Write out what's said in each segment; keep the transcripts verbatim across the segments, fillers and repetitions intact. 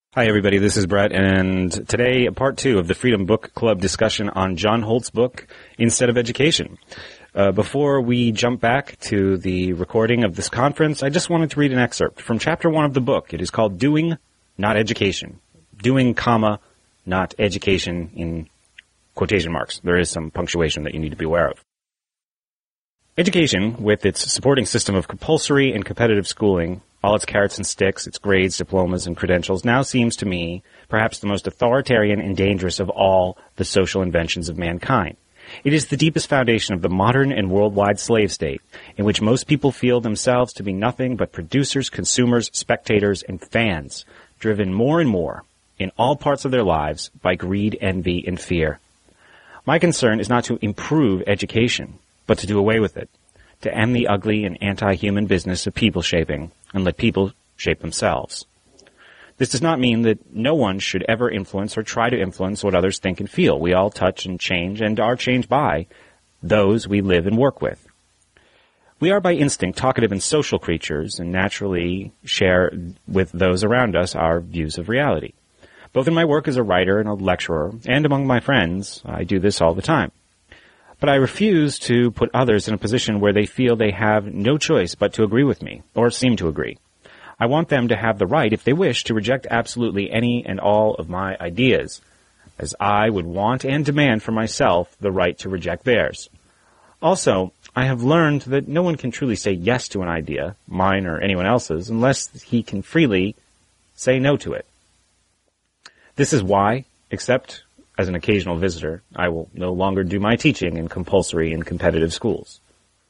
Hi, everybody. This is Brett, and today, part two of the Freedom Book Club discussion on John Holt's book, Instead of Education. Uh, before we jump back to the recording of this conference, I just wanted to read an excerpt from chapter one of the book. It is called Doing, Not Education. Doing, comma, not education in quotation marks. There is some punctuation that you need to be aware of. Education, with its supporting system of compulsory and competitive schooling, all its carrots and sticks, its grades, diplomas, and credentials, now seems to me perhaps the most authoritarian and dangerous of all the social inventions of mankind. It is the deepest foundation of the modern and worldwide slave state, in which most people feel themselves to be nothing but producers, consumers, spectators, and fans, driven more and more, in all parts of their lives, by greed, envy, and fear. My concern is not to improve education, but to do away with it, to end the ugly and anti-human business of people shaping, and let people shape themselves. This does not mean that no one should ever influence or try to influence what others think and feel. We all touch and change and are changed by those we live and work with. We are by instinct talkative and social creatures and naturally share with those around us our views of reality. Both in my work as a writer and a lecturer and among my friends, I do this all the time. But I refuse to put others in a position where they feel they have no choice but to agree with me, or seem to agree. I want them to have the right, if they wish, to reject absolutely any and all of my ideas, as I would want and demand for myself the right to reject theirs. Also, I have learned that no one can truly say yes to an idea, mine or anyone else's, unless he can freely say no to it. This is why, except as an occasional visitor, I will no longer do my teaching in compulsory and competitive schools.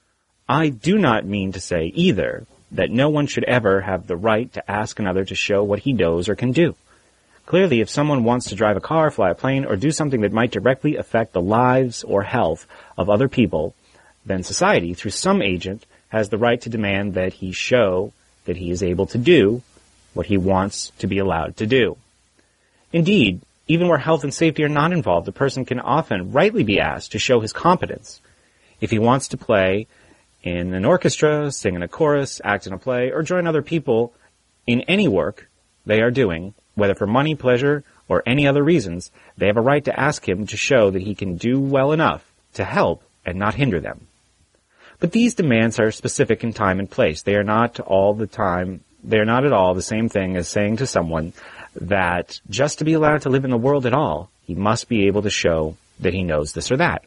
I do not mean to say, either, that no one should ever have the right to ask another to show what he knows or can do. Clearly, if someone wants to drive a car, fly a plane, or do something that might directly affect the lives or health of other people, then society, through some agent, has the right to demand that he show that he is able to do what he wants to be allowed to do. Indeed, even where health and safety are not involved, a person can often rightly be asked to show his competence. If he wants to play in an orchestra, sing in a chorus, act in a play, or join other people in any work they are doing, whether for money, pleasure, or any other reasons, they have a right to ask him to show that he can do well enough to help and not hinder them. But these demands are specific in time and place. They are not all the time, they are not at all the same thing as saying to someone that just to be allowed to live in the world at all, he must be able to show that he knows this or that.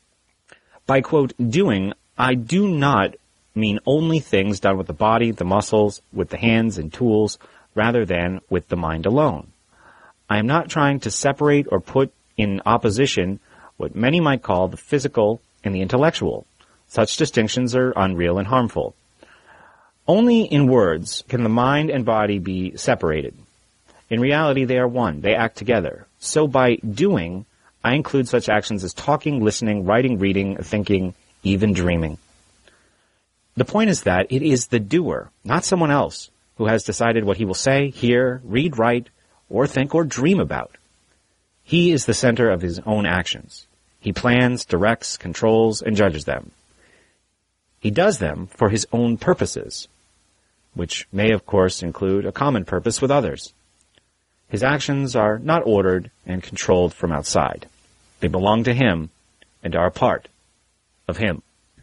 By, quote, doing, I do not mean only things done with the body, the muscles, with the hands and tools, rather than with the mind alone. I am not trying to separate or put in opposition what many might call the physical and the intellectual. Such distinctions are unreal and harmful. Only in words can the mind and body be separated. In reality, they are one. They act together. So by doing, I include such actions as talking, listening, writing, reading, thinking, even dreaming. The point is that it is the doer, not someone else, who has decided what he will say, hear, read, write, or think or dream about. He is the center of his own actions. He plans, directs, controls, and judges them. He does them for his own purposes, which may, of course, include a common purpose with others. His actions are not ordered and controlled from outside. They belong to him and are a part of him.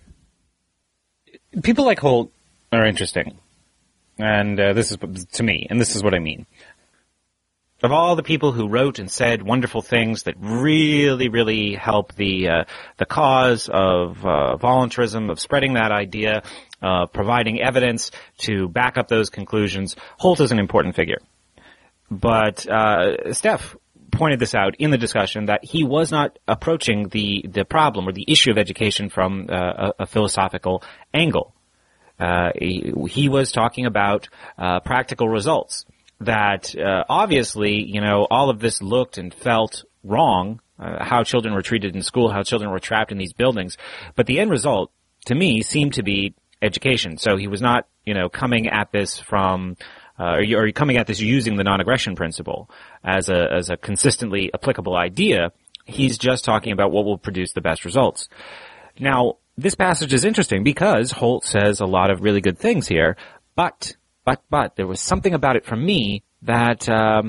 People like Holt are interesting. And uh, this is, to me, and this is what I mean. Of all the people who wrote and said wonderful things that really, really help the uh, the cause of uh, voluntarism, of spreading that idea, uh, providing evidence to back up those conclusions, Holt is an important figure. But uh, Steph pointed this out in the discussion, that he was not approaching the, the problem or the issue of education from uh, a, a philosophical angle. Uh, he, he was talking about uh, practical results. That uh, obviously, you know, all of this looked and felt wrong, uh, how children were treated in school, how children were trapped in these buildings. But the end result, to me, seemed to be education. So he was not, you know, coming at this from, uh, or, or coming at this using the non-aggression principle as a, as a consistently applicable idea. He's just talking about what will produce the best results. Now, this passage is interesting because Holt says a lot of really good things here, but But, but, there was something about it from me that, um,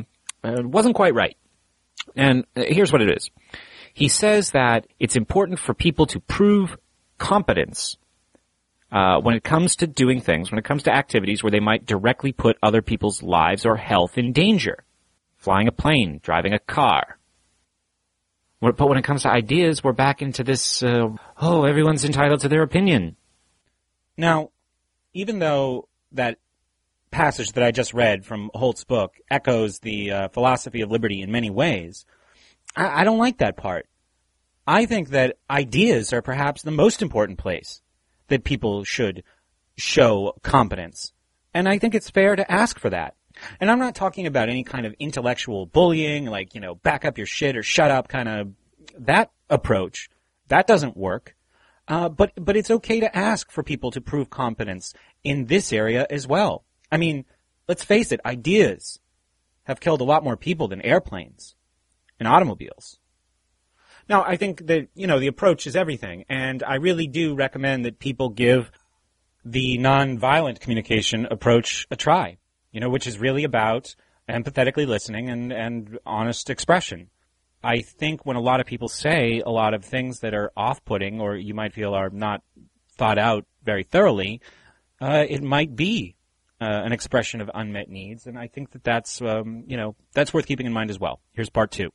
uh, wasn't quite right. And uh, here's what it is. He says that it's important for people to prove competence uh, when it comes to doing things, when it comes to activities where they might directly put other people's lives or health in danger. Flying a plane, driving a car. But when it comes to ideas, we're back into this, uh, oh, everyone's entitled to their opinion. Now, even though that passage that I just read from Holt's book echoes the uh, philosophy of liberty in many ways, I, I don't like that part. I think that ideas are perhaps the most important place that people should show competence. And I think it's fair to ask for that. And I'm not talking about any kind of intellectual bullying, like, you know, back up your shit or shut up kind of that approach. That doesn't work. Uh, but, but it's okay to ask for people to prove competence in this area as well. I mean, let's face it, ideas have killed a lot more people than airplanes and automobiles. Now, I think that, you know, the approach is everything. And I really do recommend that people give the nonviolent communication approach a try. You know, which is really about empathetically listening and, and honest expression. I think when a lot of people say a lot of things that are off-putting or you might feel are not thought out very thoroughly, uh, it might be uh, an expression of unmet needs. And I think that that's, um, you know, that's worth keeping in mind as well. Here's part two.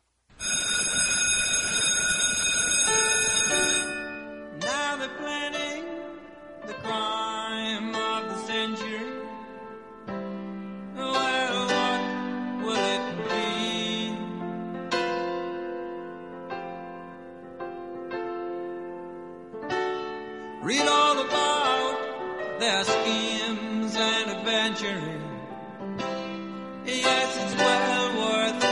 Now they're planning the crime of the century. Read all about their schemes and adventuring. Yes, it's well worth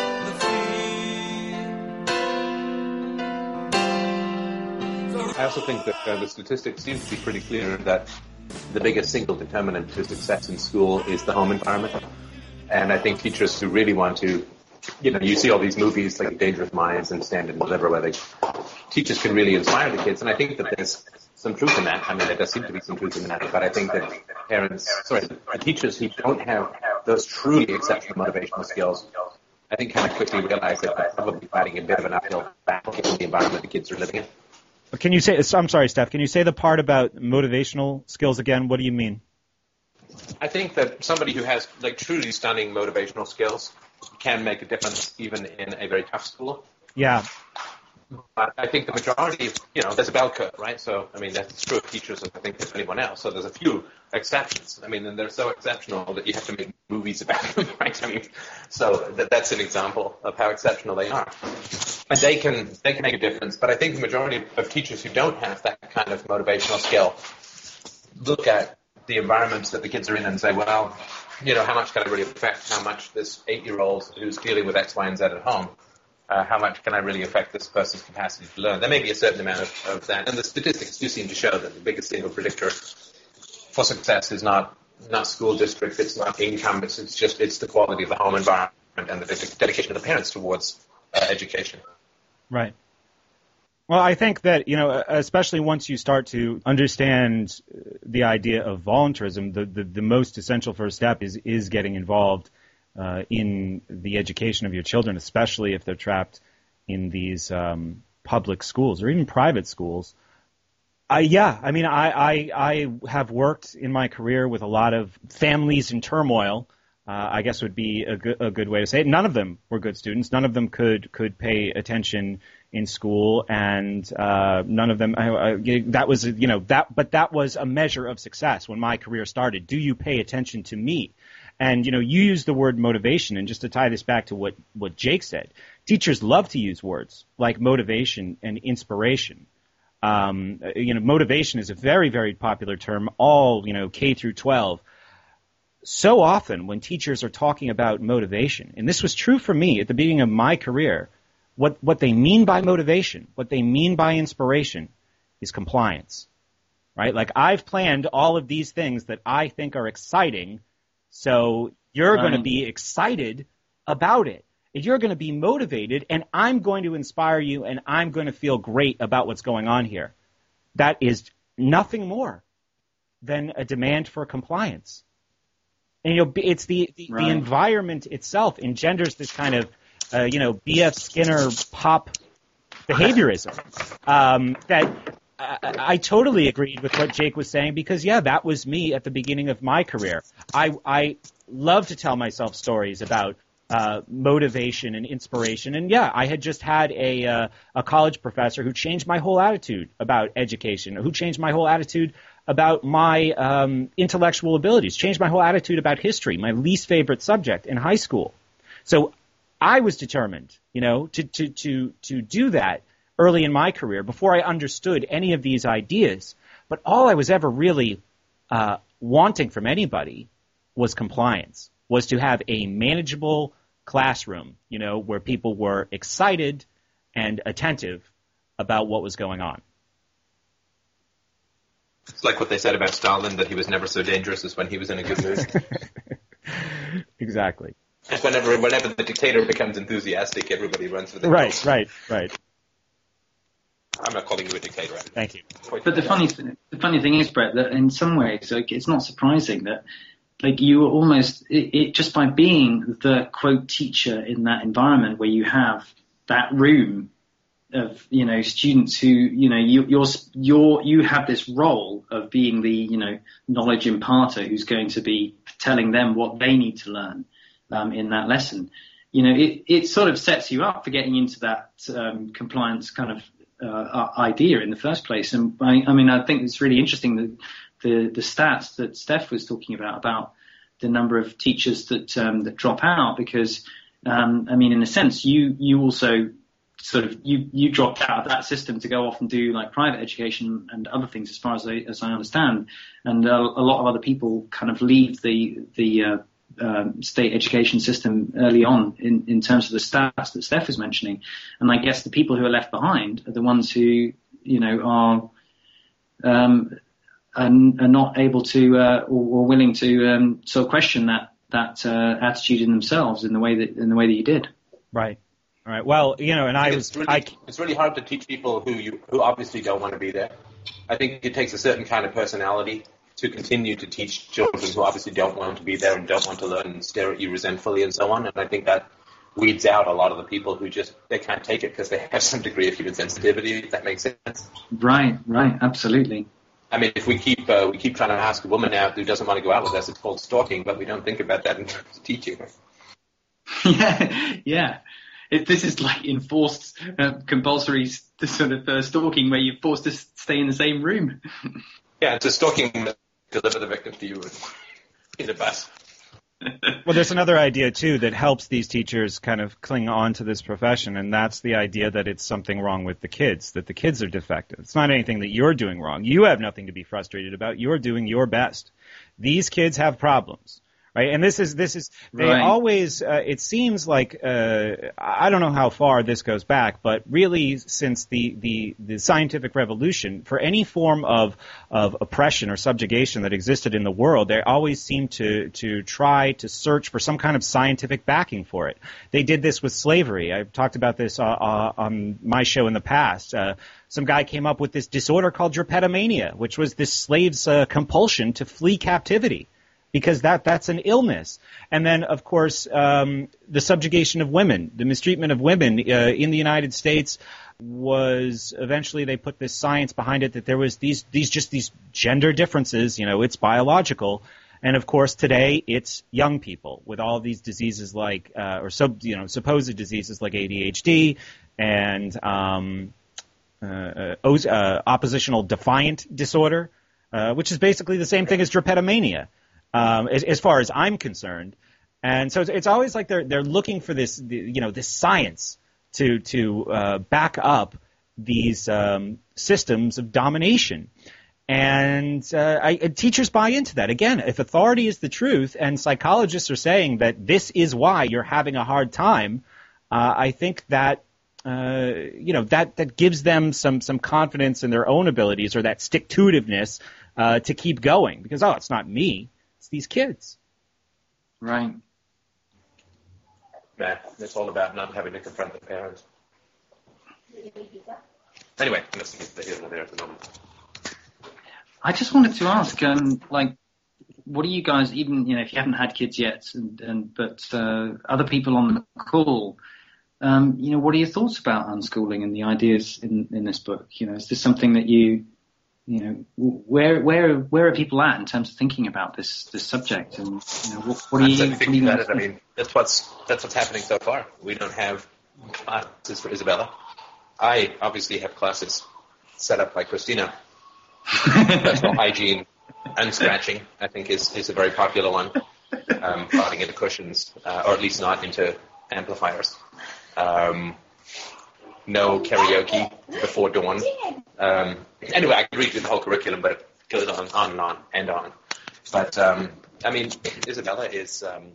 the fee. I also think that uh, the statistics seem to be pretty clear that the biggest single determinant to success in school is the home environment. And I think teachers who really want to, you know, you see all these movies like Dangerous Minds and Stand and Deliver where they, teachers can really inspire the kids. And I think that there's some truth in that. I mean, there does seem to be some truth in that, but I think that parents, sorry, the teachers who don't have those truly exceptional motivational skills, I think kind of quickly realize that they're probably fighting a bit of an uphill battle in the environment the kids are living in. Can you say, I'm sorry, Steph, can you say the part about motivational skills again? What do you mean? I think that somebody who has like truly stunning motivational skills can make a difference even in a very tough school. Yeah. But I think the majority, you know, there's a bell curve, right? So, I mean, that's true of teachers as I think as anyone else. So there's a few exceptions. I mean, and they're so exceptional that you have to make movies about them, right? I mean, so that, that's an example of how exceptional they are. And they can, they can make a difference. But I think the majority of teachers who don't have that kind of motivational skill look at the environments that the kids are in and say, well, you know, how much can I really affect how much this eight-year-old who's dealing with X, Y, and Z at home, uh, how much can I really affect this person's capacity to learn? There may be a certain amount of, of that. And the statistics do seem to show that the biggest single predictor for success is not, not school district, it's not income, it's, it's just, it's the quality of the home environment and the dedication of the parents towards uh, education. Right. Well, I think that, you know, especially once you start to understand the idea of voluntarism, the, the, the most essential first step is, is getting involved uh, in the education of your children, especially if they're trapped in these um, public schools or even private schools. I, yeah, I mean, I, I, I have worked in my career with a lot of families in turmoil. Uh, I guess would be a good, a good way to say it. None of them were good students. None of them could, could pay attention in school, and uh, none of them. I, I, that was, you know, that. But that was a measure of success when my career started. Do you pay attention to me? And you know, you use the word motivation, and just to tie this back to what what Jake said, teachers love to use words like motivation and inspiration. Um, you know, motivation is a very, very popular term. All you know, K through twelve. So often when teachers are talking about motivation, and this was true for me at the beginning of my career, what, what they mean by motivation, what they mean by inspiration is compliance, right? Like I've planned all of these things that I think are exciting, so you're um, going to be excited about it. And you're going to be motivated, and I'm going to inspire you, and I'm going to feel great about what's going on here. That is nothing more than a demand for compliance. And, you know, it's the, the, Right. the environment itself engenders this kind of, uh, you know, B F Skinner pop behaviorism. Um, that I, I totally agreed with what Jake was saying because, yeah, that was me at the beginning of my career. I, I love to tell myself stories about uh, motivation and inspiration. And, yeah, I had just had a, uh, a college professor who changed my whole attitude about education, who changed my whole attitude about my um, intellectual abilities, changed my whole attitude about history, my least favorite subject in high school. So I was determined, you know, to, to, to, to do that early in my career before I understood any of these ideas. But all I was ever really uh, wanting from anybody was compliance, was to have a manageable classroom, you know, where people were excited and attentive about what was going on. It's like what they said about Stalin, that he was never so dangerous as when he was in a good mood. Exactly. Just whenever, whenever the dictator becomes enthusiastic, everybody runs for the Right, hills. right, right. I'm not calling you a dictator. I'm Thank you. quite- But the funny, th- the funny thing is, Brett, that in some ways, like, it's not surprising that, like, you were almost it, it just by being the quote teacher in that environment where you have that room of, you know, students who, you know, you, you're you're you have this role of being the, you know, knowledge imparter who's going to be telling them what they need to learn um, in that lesson. You know, it it sort of sets you up for getting into that um, compliance kind of Uh, idea in the first place. And I, I mean, I think it's really interesting that the, the stats that Steph was talking about, about the number of teachers that, um, that drop out because, um, I mean, in a sense, you, you also sort of, you, you dropped out of that system to go off and do like private education and other things as far as I, as I understand. And uh, a lot of other people kind of leave the, the, uh, Um, state education system early on in, in terms of the stats that Steph was mentioning. And I guess the people who are left behind are the ones who, you know, are, um, are, are not able to, uh, or, or willing to, um, sort of question that, that, uh, attitude in themselves in the way that, in the way that you did. Right. All right. Well, you know, and I, I was, it's really, I, it's really hard to teach people who you, who obviously don't want to be there. I think it takes a certain kind of personality to continue to teach children who obviously don't want to be there and don't want to learn and stare at you resentfully and so on. And I think that weeds out a lot of the people who just, they can't take it because they have some degree of human sensitivity, if that makes sense. Right, right, absolutely. I mean, if we keep uh, we keep trying to ask a woman out who doesn't want to go out with us, it's called stalking, but we don't think about that in terms of teaching. yeah, yeah. It, this is like enforced uh, compulsory sort of uh, stalking where you're forced to stay in the same room. Yeah, it's a stalking that deliver the victim to you in a bus. well, there's another idea, too, that helps these teachers kind of cling on to this profession, and that's the idea that it's something wrong with the kids, that the kids are defective. It's not anything that you're doing wrong. You have nothing to be frustrated about. You're doing your best. These kids have problems. Right, and this is this is they Right. always. Uh, it seems like uh, I don't know how far this goes back, but really since the, the, the scientific revolution, for any form of of oppression or subjugation that existed in the world, they always seem to to try to search for some kind of scientific backing for it. They did this with slavery. I've talked about this uh, uh, on my show in the past. Uh, some guy came up with this disorder called drapetomania, which was this slave's uh, compulsion to flee captivity. Because that that's an illness. And then, of course, um, the subjugation of women, the mistreatment of women uh, in the United States was eventually they put this science behind it that there was these these just these gender differences. You know, it's biological. And of course, today it's young people with all these diseases like uh, or sub you know supposed diseases like A D H D and um, uh, uh, uh, oppositional defiant disorder, uh, which is basically the same thing as drapetomania. Um, as, as far as I'm concerned, and so it's, it's always like they're they're looking for this, you know, this science to to uh, back up these um, systems of domination, and uh, I, teachers buy into that. Again, if authority is the truth, and psychologists are saying that this is why you're having a hard time, uh, I think that. Uh, you know that that gives them some some confidence in their own abilities or that stick-to-itiveness uh, to keep going because oh, it's not me. These kids. Right. Nah, it's all about not having to confront the parents. Anyway, I'm listening to the here and there at the moment. I just wanted to ask, um, like, what do you guys, even, you know, if you haven't had kids yet, and, and but uh, other people on the call, um, you know, what are your thoughts about unschooling and the ideas in, in this book? You know, is this something that you, you know, where where where are people at in terms of thinking about this this subject? And you know, what, what are you? What are you about it. I mean, that's what's that's what's happening so far. We don't have classes for Isabella. I obviously have classes set up by Christina. Personal hygiene and scratching, I think, is, is a very popular one. Um, plotting into cushions, uh, or at least not into amplifiers. Um, no karaoke before dawn. Um, anyway, I could read through the whole curriculum, but it goes on, on and on and on. But, um, I mean, Isabella is um,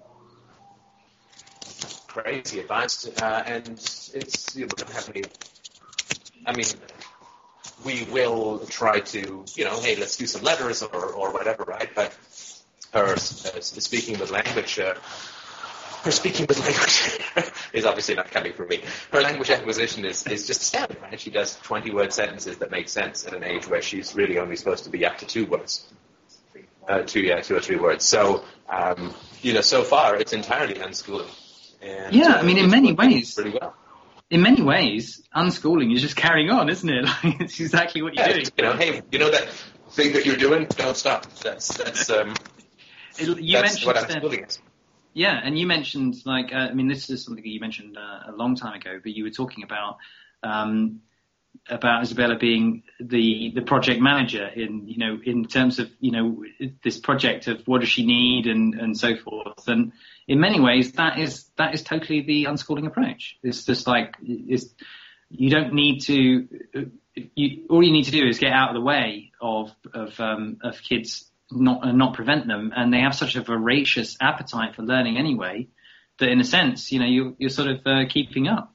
crazy advanced, uh, and it's, you know, we don't have any, I mean, we will try to, you know, hey, let's do some letters or, or whatever, right? But her uh, speaking with language, uh, her speaking with language is obviously not coming from me. Her language acquisition is, is just astounding, right? She does twenty-word sentences that make sense at an age where she's really only supposed to be up to two words. Uh, two, yeah, two or three words. So, um, you know, so far it's entirely unschooling. And, yeah, uh, I mean, in many ways. Pretty well. In many ways, unschooling is just carrying on, isn't it? Like, it's exactly what you're yeah, doing. You know, hey, you know that thing that you're doing? Don't stop. That's that's um. It, you that's what mentioned unschooling is. Yeah, and you mentioned, like, uh, I mean, this is something that you mentioned uh, a long time ago, but you were talking about um, about Isabella being the the project manager in, you know, in terms of, you know, this project of what does she need and, and so forth. And in many ways, that is that is totally the unschooling approach. It's just like, it's, you don't need to, you, all you need to do is get out of the way of of um, of kids, not and not prevent them, and they have such a voracious appetite for learning anyway that, in a sense, you know, you, you're sort of uh, keeping up.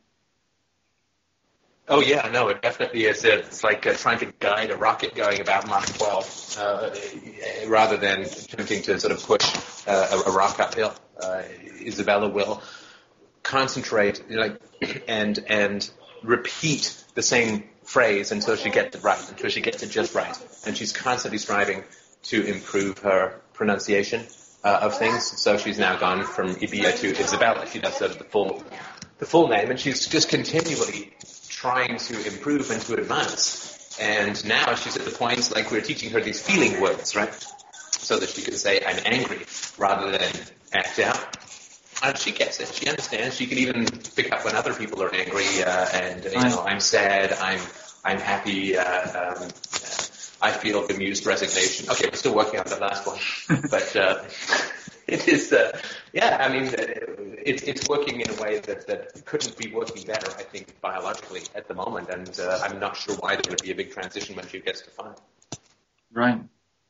Oh yeah, no, it definitely is. It's like uh, trying to guide a rocket going about Mach twelve, uh, rather than attempting to sort of push uh, a, a rock uphill. Uh, Isabella will concentrate, like, and and repeat the same phrase until she gets it right, until she gets it just right, and she's constantly striving to improve her pronunciation uh, of things. So she's now gone from Ibia to Isabella. She does sort of the full the full name, and she's just continually trying to improve and to advance. And now she's at the point, like, we're teaching her these feeling words, right? So that she can say, I'm angry, rather than act out. And she gets it. She understands. She can even pick up when other people are angry, uh, and, you know, I'm sad, I'm I'm happy, uh, um, I feel bemused resignation. Okay, we're still working on that last one. But uh, it is, uh, yeah, I mean, it, it's working in a way that, that couldn't be working better, I think, biologically at the moment. And uh, I'm not sure why there would be a big transition when she gets to five. Right.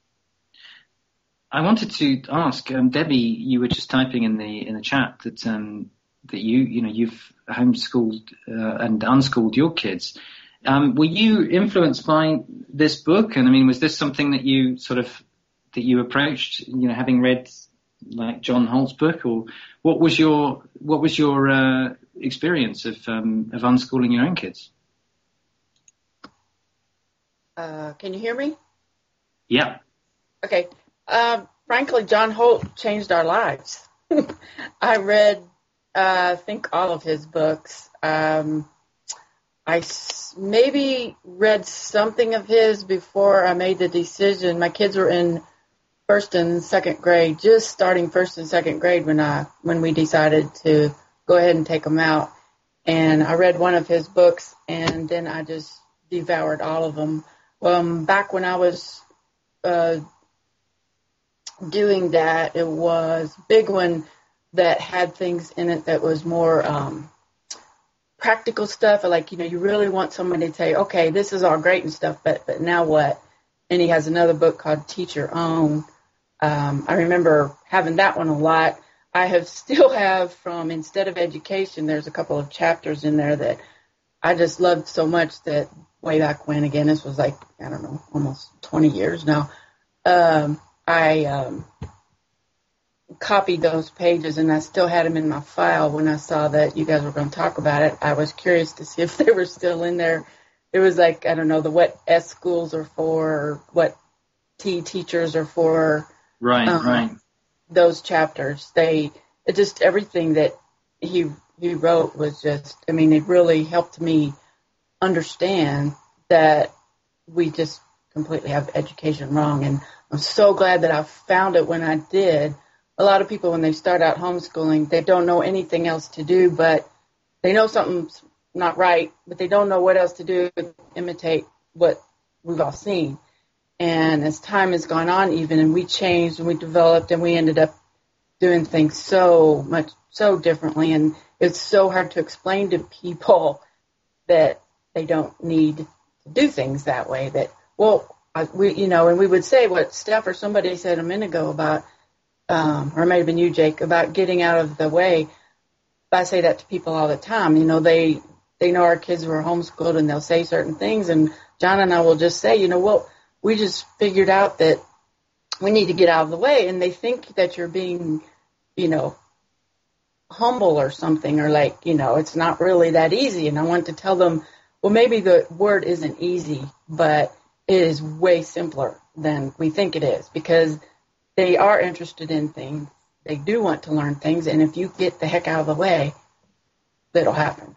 I wanted to ask, um, Debbie, you were just typing in the in the chat that um, that you, you know, you've homeschooled uh, and unschooled your kids. Um, were you influenced by this book? And I mean, was this something that you sort of, that you approached, you know, having read like John Holt's book, or what was your, what was your, uh, experience of, um, of unschooling your own kids? Uh, can you hear me? Yeah. Okay. Um, frankly, John Holt changed our lives. I read, uh, I think all of his books. Um, I maybe read something of his before I made the decision. My kids were in first and second grade, just starting first and second grade when I when we decided to go ahead and take them out. And I read one of his books, and then I just devoured all of them. Um, back when I was uh, doing that, it was a big one that had things in it that was more um, practical stuff. Like, you know, you really want somebody to say, okay, this is all great and stuff, but but now what? And he has another book called Teach Your Own. Um, I remember having that one a lot. I have still have from Instead of Education, there's a couple of chapters in there that I just loved so much that way back when, again, this was like, I don't know, almost twenty years now, um, I um, copied those pages, and I still had them in my file when I saw that you guys were going to talk about it. I was curious to see if they were still in there. It was like, I don't know, the what S schools are for, or what T teachers are for. Right, um, right. those chapters. They it just everything that he he wrote was just. I mean, it really helped me understand that we just completely have education wrong. And I'm so glad that I found it when I did. A lot of people, when they start out homeschooling, they don't know anything else to do, but they know something's not right, but they don't know what else to do but imitate what we've all seen. And as time has gone on even, and we changed and we developed and we ended up doing things so much, so differently. And it's so hard to explain to people that they don't need to do things that way. That, well, I, we, you know, and we would say what Steph or somebody said a minute ago about, um, or it may have been you, Jake, about getting out of the way. I say that to people all the time. You know, they, they know our kids were homeschooled and they'll say certain things. And John and I will just say, you know, well, we just figured out that we need to get out of the way. And they think that you're being, you know, humble or something, or like, you know, it's not really that easy. And I want to tell them, well, maybe the word isn't easy, but it is way simpler than we think it is, because they are interested in things. They do want to learn things. And if you get the heck out of the way, that'll happen.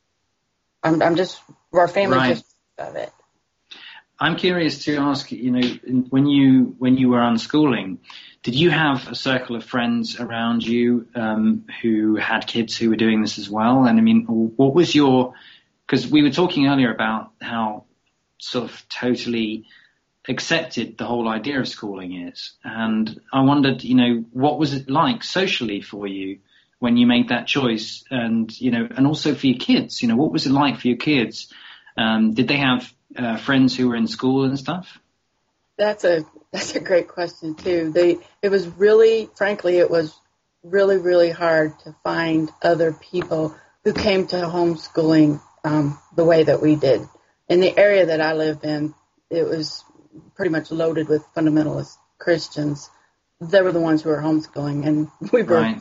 I'm, I'm just, our family Right. just of it. I'm curious to ask, you know, when you when you were unschooling, did you have a circle of friends around you um, who had kids who were doing this as well? And I mean, what was your, because we were talking earlier about how sort of totally accepted the whole idea of schooling is. And I wondered, you know, what was it like socially for you when you made that choice? And, you know, and also for your kids, you know, what was it like for your kids? Um, did they have uh, friends who were in school and stuff? That's a that's a great question too. They it was really, frankly, it was really really hard to find other people who came to homeschooling um, the way that we did. In the area that I live in, it was pretty much loaded with fundamentalist Christians. They were the ones who were homeschooling, and we were Right.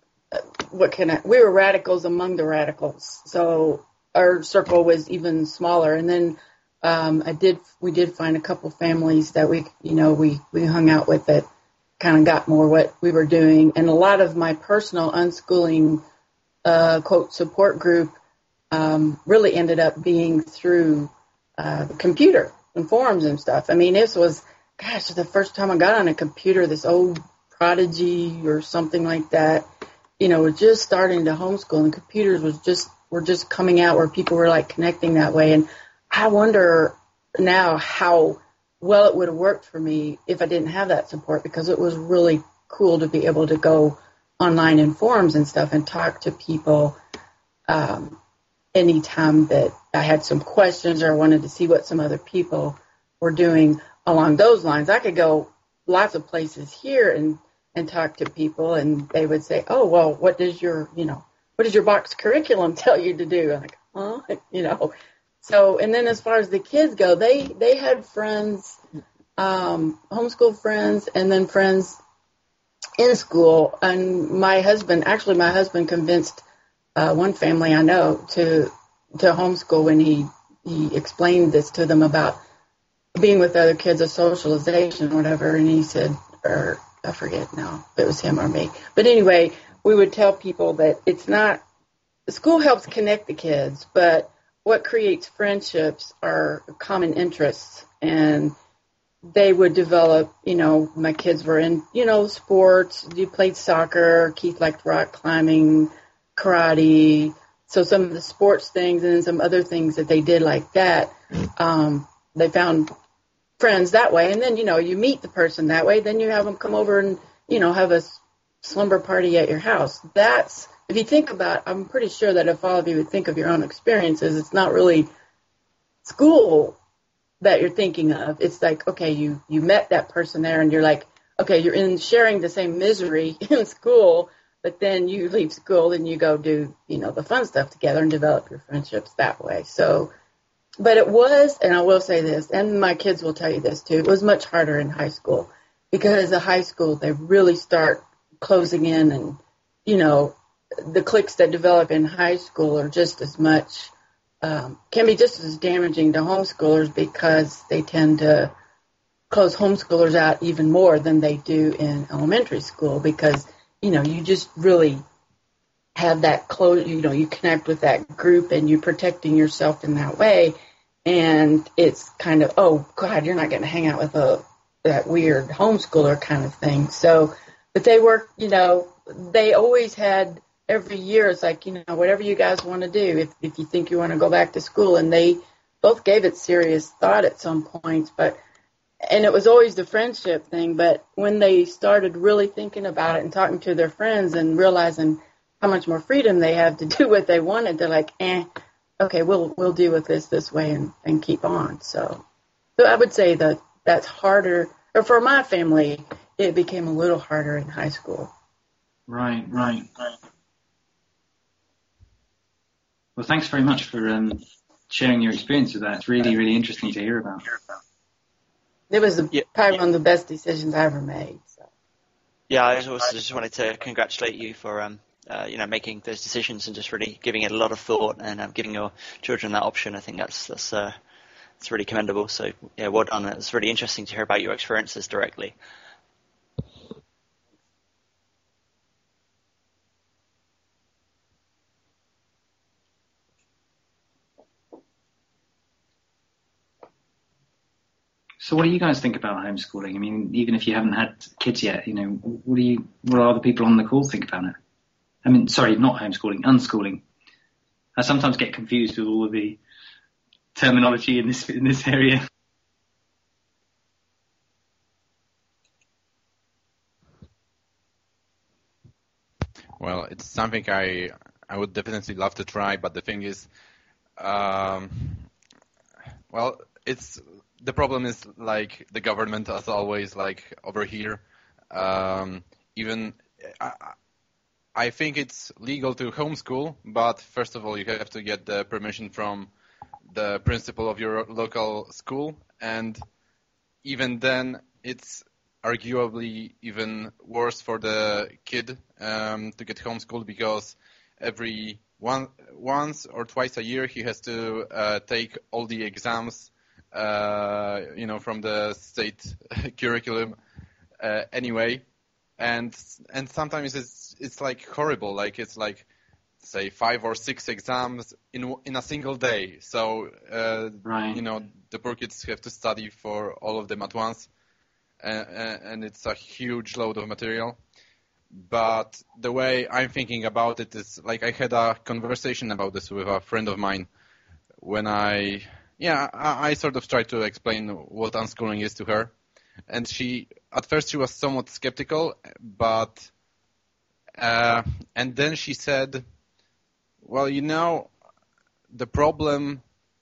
what can I? We were radicals among the radicals. So our circle was even smaller, and then. Um, I did. We did find a couple families that we, you know, we, we hung out with that kind of got more what we were doing, and a lot of my personal unschooling, uh, quote support group, um, really ended up being through uh, the computer and forums and stuff. I mean, this was, gosh, the first time I got on a computer, this old Prodigy or something like that, you know, was just starting to homeschool, and computers was just were just coming out where people were like connecting that way. And I wonder now how well it would have worked for me if I didn't have that support, because it was really cool to be able to go online in forums and stuff and talk to people um, anytime that I had some questions or wanted to see what some other people were doing along those lines. I could go lots of places here and, and talk to people, and they would say, oh, well, what does your, you know, what does your box curriculum tell you to do? I'm like, huh? You know. So, and then as far as the kids go, they, they had friends, um, homeschool friends, and then friends in school. And my husband, actually my husband convinced uh, one family I know to to homeschool when he, he explained this to them about being with other kids, a socialization or whatever. And he said, or I forget now if it was him or me. But anyway, we would tell people that it's not, school helps connect the kids, but what creates friendships are common interests, and they would develop, you know, my kids were in, you know, sports. You played soccer. Keith liked rock climbing, karate. So some of the sports things and then some other things that they did like that, um, they found friends that way. And then, you know, you meet the person that way. Then you have them come over and, you know, have a slumber party at your house. That's, if you think about, I'm pretty sure that if all of you would think of your own experiences, it's not really school that you're thinking of. It's like, okay, you, you met that person there and you're like, okay, you're in sharing the same misery in school, but then you leave school and you go do, you know, the fun stuff together and develop your friendships that way. So, but it was, and I will say this, and my kids will tell you this too, it was much harder in high school, because in high school, they really start closing in, and, you know, the cliques that develop in high school are just as much, um, can be just as damaging to homeschoolers, because they tend to close homeschoolers out even more than they do in elementary school because, you know, you just really have that close, you know, you connect with that group and you're protecting yourself in that way. And it's kind of, oh, God, you're not going to hang out with a that weird homeschooler kind of thing. So, but they work, you know, they always had every year, it's like, you know, whatever you guys want to do, if, if you think you want to go back to school. And they both gave it serious thought at some points, but and it was always the friendship thing, but when they started really thinking about it and talking to their friends and realizing how much more freedom they have to do what they wanted, they're like, eh, okay, we'll we'll deal with this this way and, and keep on. So, so I would say that that's harder, or for my family, it became a little harder in high school. Right, right, right. Well, thanks very much for um, sharing your experience with that. It's really, really interesting to hear about. It was the, Yeah. probably one of the best decisions I ever made. So. Yeah, I also just wanted to congratulate you for um, uh, you know, making those decisions and just really giving it a lot of thought and um, giving your children that option. I think that's that's uh, it's really commendable. So yeah, well done. It's really interesting to hear about your experiences directly. So what do you guys think about homeschooling? I mean, even if you haven't had kids yet, you know, what do you, what do other people on the call think about it? I mean, sorry, not homeschooling, unschooling. I sometimes get confused with all of the terminology in this in this area. Well, it's something I I would definitely love to try, but the thing is, um, well, it's the problem is like the government, as always, like over here. Um, even I, I think it's legal to homeschool, but first of all, you have to get the permission from the principal of your local school, and even then, it's arguably even worse for the kid um, to get homeschooled because every one once or twice a year he has to uh, take all the exams. Uh, you know, from the state curriculum, uh, anyway, and and sometimes it's it's like horrible. Like it's like say five or six exams in in a single day. So uh, Right. you know, the poor kids have to study for all of them at once, and, and it's a huge load of material. But the way I'm thinking about it is like I had a conversation about this with a friend of mine when I. Yeah, I, I sort of tried to explain what unschooling is to her, and she, at first she was somewhat skeptical, but, uh, and then she said, well, you know, the problem,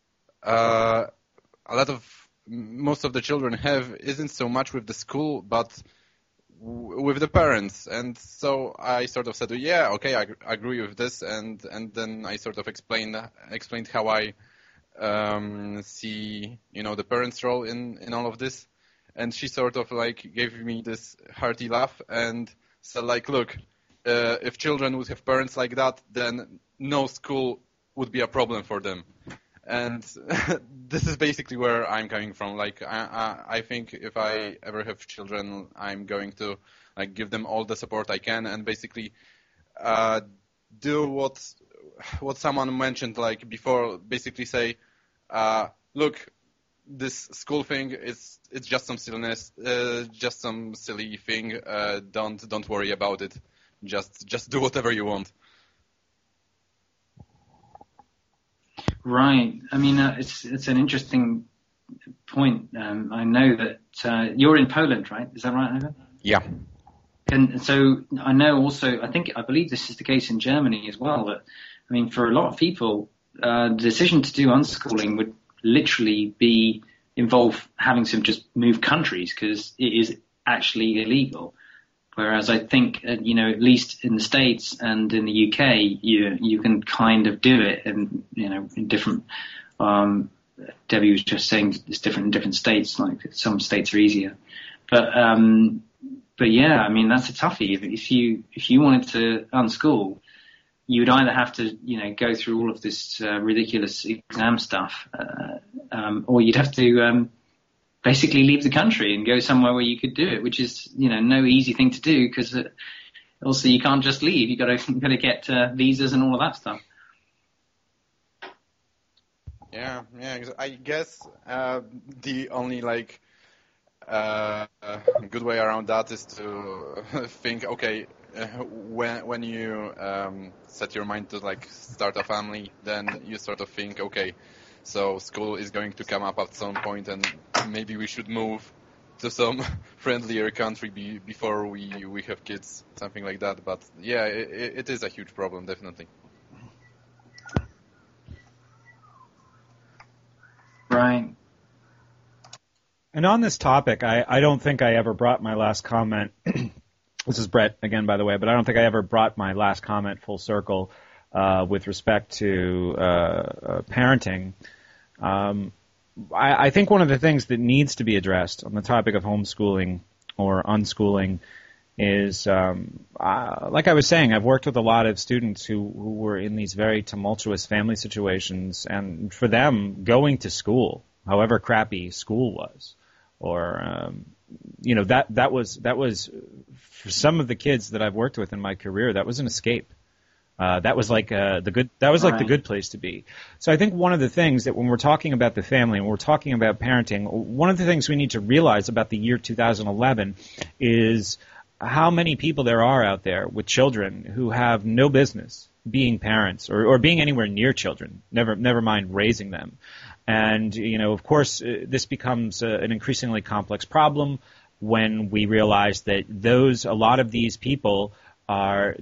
uh, a lot of, most of the children have isn't so much with the school, but w- with the parents, and so I sort of said, yeah, okay, I, I agree with this, and, and then I sort of explained, explained how I, Um, see, you know, the parents' role in, in all of this. And she sort of like gave me this hearty laugh and said like, look, uh, if children would have parents like that, then no school would be a problem for them. And this is basically where I'm coming from. Like, I, I, I think if I ever have children, I'm going to like give them all the support I can and basically uh, do what what someone mentioned like before, basically say, uh, look, this school thing is it's just some silliness, uh, just some silly thing. Uh, don't don't worry about it. Just just do whatever you want. Right. I mean, uh, it's it's an interesting point. Um, I know that uh, you're in Poland, right? Is that right, Ivan? Yeah. And so I know also, I think, I believe this is the case in Germany as well, that, I mean, for a lot of people, uh, the decision to do unschooling would literally be involve having to just move countries because it is actually illegal. Whereas I think, uh, you know, at least in the States and in the U K, you you can kind of do it in, you know, in different, um, Debbie was just saying it's different in different states, like some states are easier. But, um, But yeah, I mean, that's a toughie. If, if you if you wanted to unschool, you would either have to, you know, go through all of this uh, ridiculous exam stuff, uh, um, or you'd have to um, basically leave the country and go somewhere where you could do it, which is, you know, no easy thing to do because also you can't just leave. You got to you got to get uh, visas and all of that stuff. Yeah, yeah. I guess uh, the only like uh, good way around that is to think, okay, uh, when when you um, set your mind to like start a family, then you sort of think, okay, so school is going to come up at some point, and maybe we should move to some friendlier country be, before we we have kids, something like that. But yeah, it, it is a huge problem, definitely. Right. And on this topic, I, I don't think I ever brought my last comment. This is Brett again, by the way, but I don't think I ever brought my last comment full circle uh, with respect to uh, uh, parenting. Um, I, I think one of the things that needs to be addressed on the topic of homeschooling or unschooling is, um, uh, like I was saying, I've worked with a lot of students who, who were in these very tumultuous family situations, and for them, going to school, however crappy school was, or um, you know, that that was that was for some of the kids that I've worked with in my career, that was an escape. Uh, that was like uh, the good. That was like right. the good place to be. So I think one of the things that when we're talking about the family and we're talking about parenting, one of the things we need to realize about the year two thousand eleven is how many people there are out there with children who have no business being parents or, or being anywhere near children, never never mind raising them. And, you know, of course, uh, this becomes uh, an increasingly complex problem when we realize that those, a lot of these people are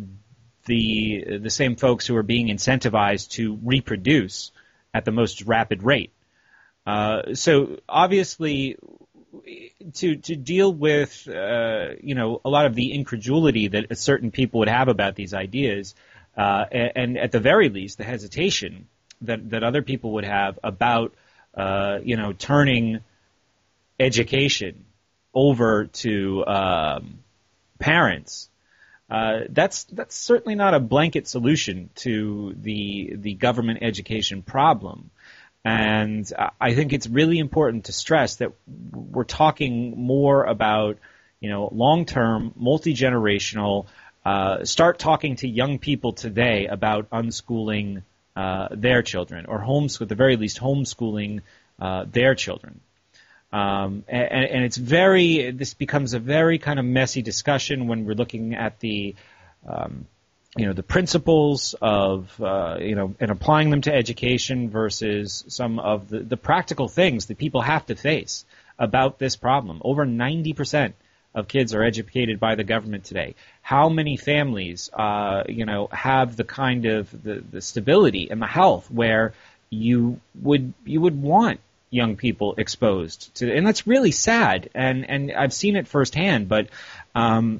the the same folks who are being incentivized to reproduce at the most rapid rate. Uh, so obviously, to to deal with uh, you know, a lot of the incredulity that certain people would have about these ideas, uh, and, and at the very least the hesitation that that other people would have about uh, you know, turning education over to um, parents. Uh, that's that's certainly not a blanket solution to the the government education problem. And I think it's really important to stress that we're talking more about, you know, long-term, multi-generational, uh, start talking to young people today about unschooling uh, their children, or homeschool, at the very least, homeschooling uh, their children. Um, and, and it's very, this becomes a very kind of messy discussion when we're looking at the, um, you know, the principles of, uh, you know, and applying them to education versus some of the, the practical things that people have to face about this problem. Over ninety percent of kids are educated by the government today. How many families, uh, you know, have the kind of the, the stability and the health where you would you would want young people exposed to, and that's really sad. And and I've seen it firsthand, but. Um,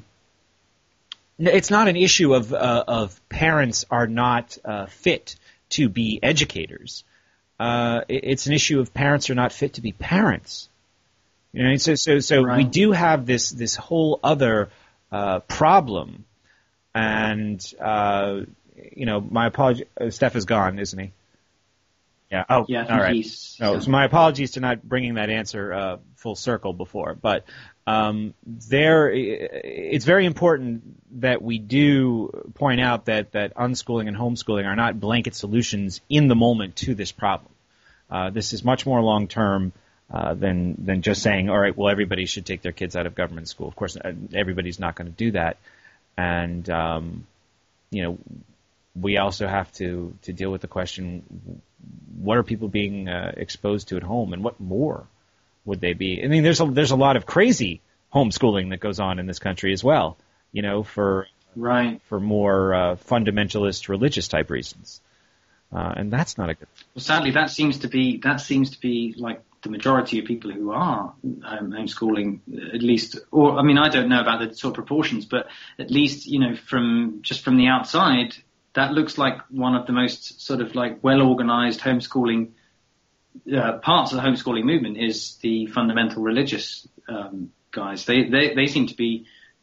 It's not an issue of uh, of parents are not uh, fit to be educators. Uh, it's an issue of parents are not fit to be parents. You know, so so so right. we do have this this whole other uh, problem, and uh, you know, my apology. Uh, Steph is gone, isn't he? Yeah. Oh, yeah. I think all right. he's, No, so my apologies to not bringing that answer uh, full circle before, but. Um, there, it's very important that we do point out that, that unschooling and homeschooling are not blanket solutions in the moment to this problem. Uh, this is much more long term uh, than than just saying, all right, well, everybody should take their kids out of government school. Of course, everybody's not going to do that, and um, you know, we also have to to deal with the question: what are people being uh, exposed to at home, and what more would they be? I mean, there's a, there's a lot of crazy homeschooling that goes on in this country as well, you know, for right. for more uh, fundamentalist religious type reasons, uh, and that's not a good. Well, sadly, that seems to be that seems to be like the majority of people who are um, homeschooling, at least. Or I mean, I don't know about the sort of proportions, but at least, you know, from just from the outside, that looks like one of the most sort of like well organized homeschooling. Uh, parts of the homeschooling movement is the fundamental religious um, guys. They, they they seem to be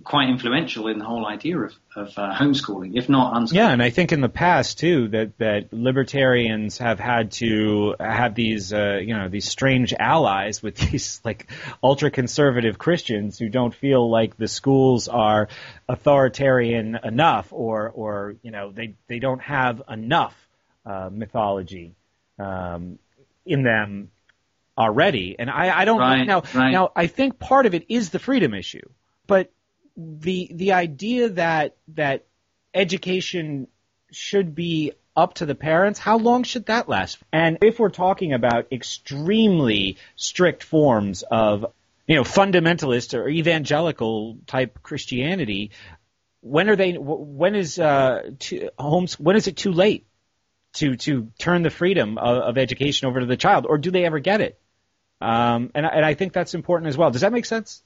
quite influential in the whole idea of, of uh, homeschooling, if not unschooling. Yeah, and I think in the past too that that libertarians have had to have these uh, you know these strange allies with these like ultra conservative Christians who don't feel like the schools are authoritarian enough, or or you know they they don't have enough uh, mythology um, in them already. And I, I don't right, now right. now I think part of it is the freedom issue, but the the idea that that education should be up to the parents, how long should that last? And if we're talking about extremely strict forms of, you know, fundamentalist or evangelical type Christianity, when are they? When is uh, to, homes? When is it too late to to turn the freedom of, of education over to the child, or do they ever get it? Um, and, and I think that's important as well. Does that make sense?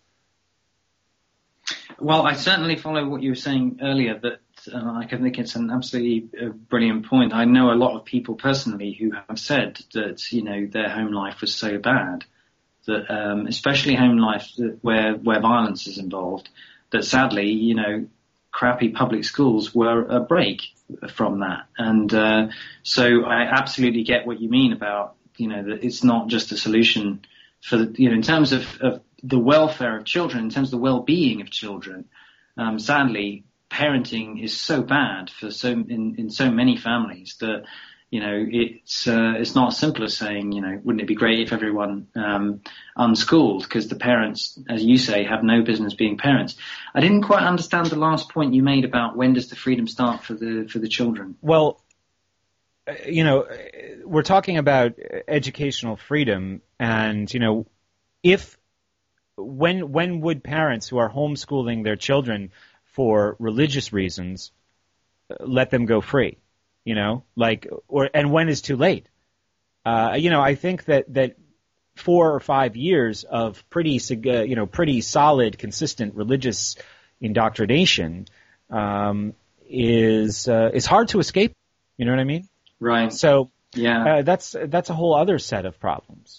Well, I certainly follow what you were saying earlier, that uh, I can think it's an absolutely uh, brilliant point. I know a lot of people personally who have said that, you know, their home life was so bad that, um, especially home life that, where, where violence is involved, that sadly, you know, crappy public schools were a break from that. And uh, so I absolutely get what you mean about, you know, that it's not just a solution for the, you know, in terms of, of the welfare of children, in terms of the well-being of children. Um, sadly, parenting is so bad for so in, in so many families that, you know, it's uh, it's not as simple as saying, you know, wouldn't it be great if everyone um, unschooled, because the parents, as you say, have no business being parents. I didn't quite understand the last point you made about when does the freedom start for the for the children. Well, you know, we're talking about educational freedom, and, you know, if when when would parents who are homeschooling their children for religious reasons let them go free? You know, like, or and when is too late? Uh, you know, I think that that four or five years of pretty, uh, you know, pretty solid, consistent religious indoctrination um, is uh, is hard to escape. You know what I mean? Right. So yeah, uh, that's that's a whole other set of problems.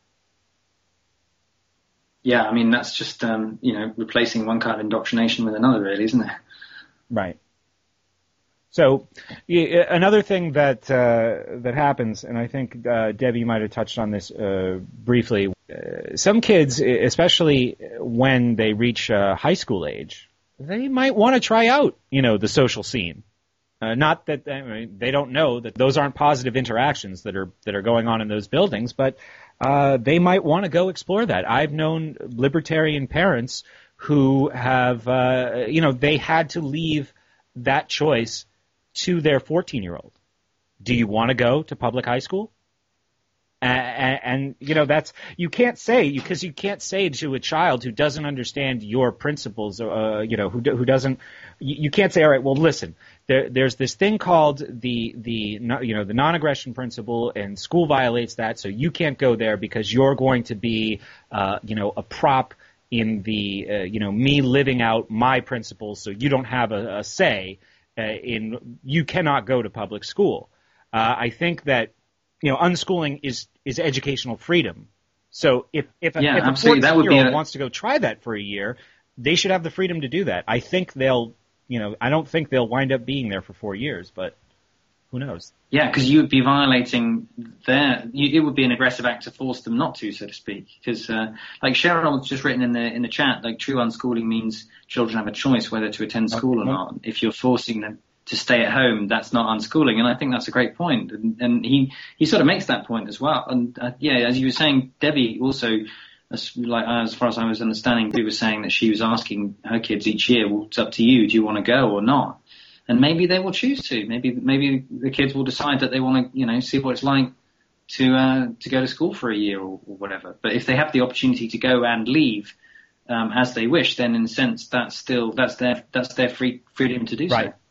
Yeah, I mean, that's just, um, you know, replacing one kind of indoctrination with another, really, isn't it? Right. So yeah, another thing that uh, that happens, and I think uh, Debbie might have touched on this uh, briefly, uh, some kids, especially when they reach uh, high school age, they might want to try out, you know, the social scene. Uh, not that I mean, they don't know that those aren't positive interactions that are that are going on in those buildings, but uh, they might want to go explore that. I've known libertarian parents who have, uh, you know, they had to leave that choice to their fourteen-year-old. Do you want to go to public high school? And, and you know, that's, you can't say, because you can't say to a child who doesn't understand your principles, uh, you know, who who doesn't, you, you can't say, all right, well, listen, there, there's this thing called the, the, you know, the non-aggression principle, and school violates that, so you can't go there because you're going to be, uh, you know, a prop in the, uh, you know, me living out my principles, so you don't have a, a say uh, in, you cannot go to public school. Uh, I think that, you know, unschooling is, is educational freedom. So if, if, yeah, if a fourteen-year-old a... wants to go try that for a year, they should have the freedom to do that. I think they'll, you know, I don't think they'll wind up being there for four years, but who knows? Yeah, because you would be violating their, you, it would be an aggressive act to force them not to, so to speak. Because, uh, like Cheryl just written in the in the chat, like true unschooling means children have a choice whether to attend school or not. If you're forcing them to stay at home, that's not unschooling, and I think that's a great point. And, and he, he sort of makes that point as well. And uh, yeah, as you were saying, Debbie also, as, like as far as I was understanding, Debbie was saying that she was asking her kids each year, well, it's up to you, do you want to go or not? And maybe they will choose to. Maybe maybe the kids will decide that they want to, you know, see what it's like to uh, to go to school for a year or, or whatever. But if they have the opportunity to go and leave um, as they wish, then in a sense that's still that's their that's their free freedom to do so. Right.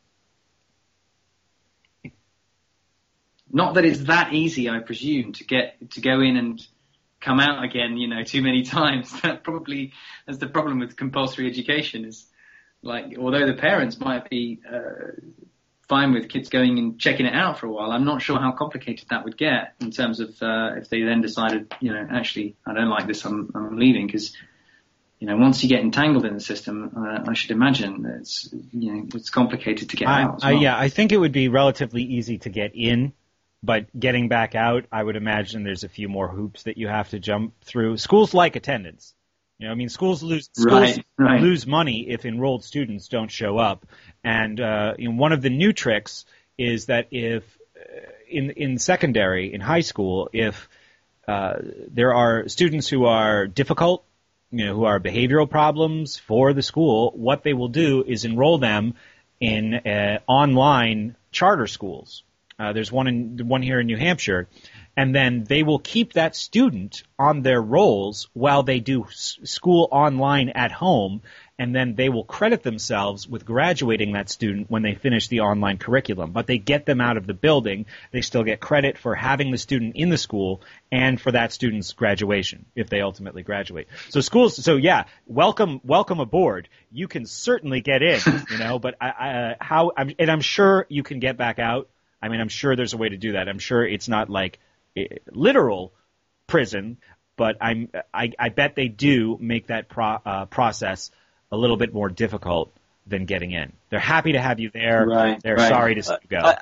Not that it's that easy, I presume, to get to go in and come out again, you know, too many times. That probably is the problem with compulsory education. Is like, although the parents might be uh, fine with kids going and checking it out for a while, I'm not sure how complicated that would get in terms of uh, if they then decided, you know, actually, I don't like this, I'm, I'm leaving, because you know, once you get entangled in the system, uh, I should imagine it's, you know, it's complicated to get I, out as I, well. yeah, I think it would be relatively easy to get in, but getting back out, I would imagine there's a few more hoops that you have to jump through. Schools like attendance. You know, I mean, schools lose schools Right, right. lose money if enrolled students don't show up. And uh, you know, one of the new tricks is that if uh, in in secondary, in high school, if uh, there are students who are difficult, you know, who are behavioral problems for the school, what they will do is enroll them in uh, online charter schools. Uh, there's one in one here in New Hampshire. And then they will keep that student on their rolls while they do s- school online at home, and then they will credit themselves with graduating that student when they finish the online curriculum. But they get them out of the building. They still get credit for having the student in the school and for that student's graduation, if they ultimately graduate. So schools, so yeah, welcome, welcome aboard. You can certainly get in, you know, but I, I, uh, how, I'm, and I'm sure you can get back out. I mean, I'm sure there's a way to do that. I'm sure it's not like literal prison, but I'm I, I bet they do make that pro, uh, process a little bit more difficult than getting in. They're happy to have you there. Right, They're right. sorry to see you go. Uh,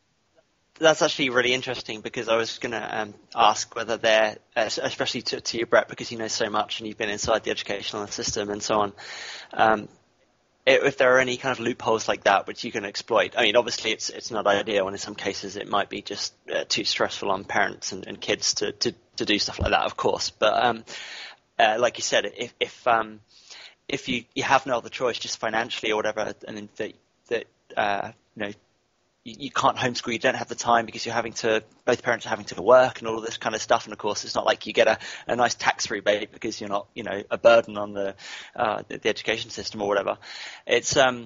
that's actually really interesting because I was going to um, ask whether they're, uh, especially to, to you, Brett, because you know so much and you've been inside the educational system and so on. Um, if there are any kind of loopholes like that which you can exploit. I mean, obviously it's it's not ideal, and in some cases it might be just uh, too stressful on parents and, and kids to, to, to do stuff like that, of course. But um, uh, like you said, if if um, if you, you have no other choice, just financially or whatever, and that that uh, you know you, you can't homeschool, you don't have the time because you're having to, both parents are having to work and all of this kind of stuff. And of course, it's not like you get a, a nice tax rebate because you're not, you know, a burden on the uh, the, the education system or whatever. It's um,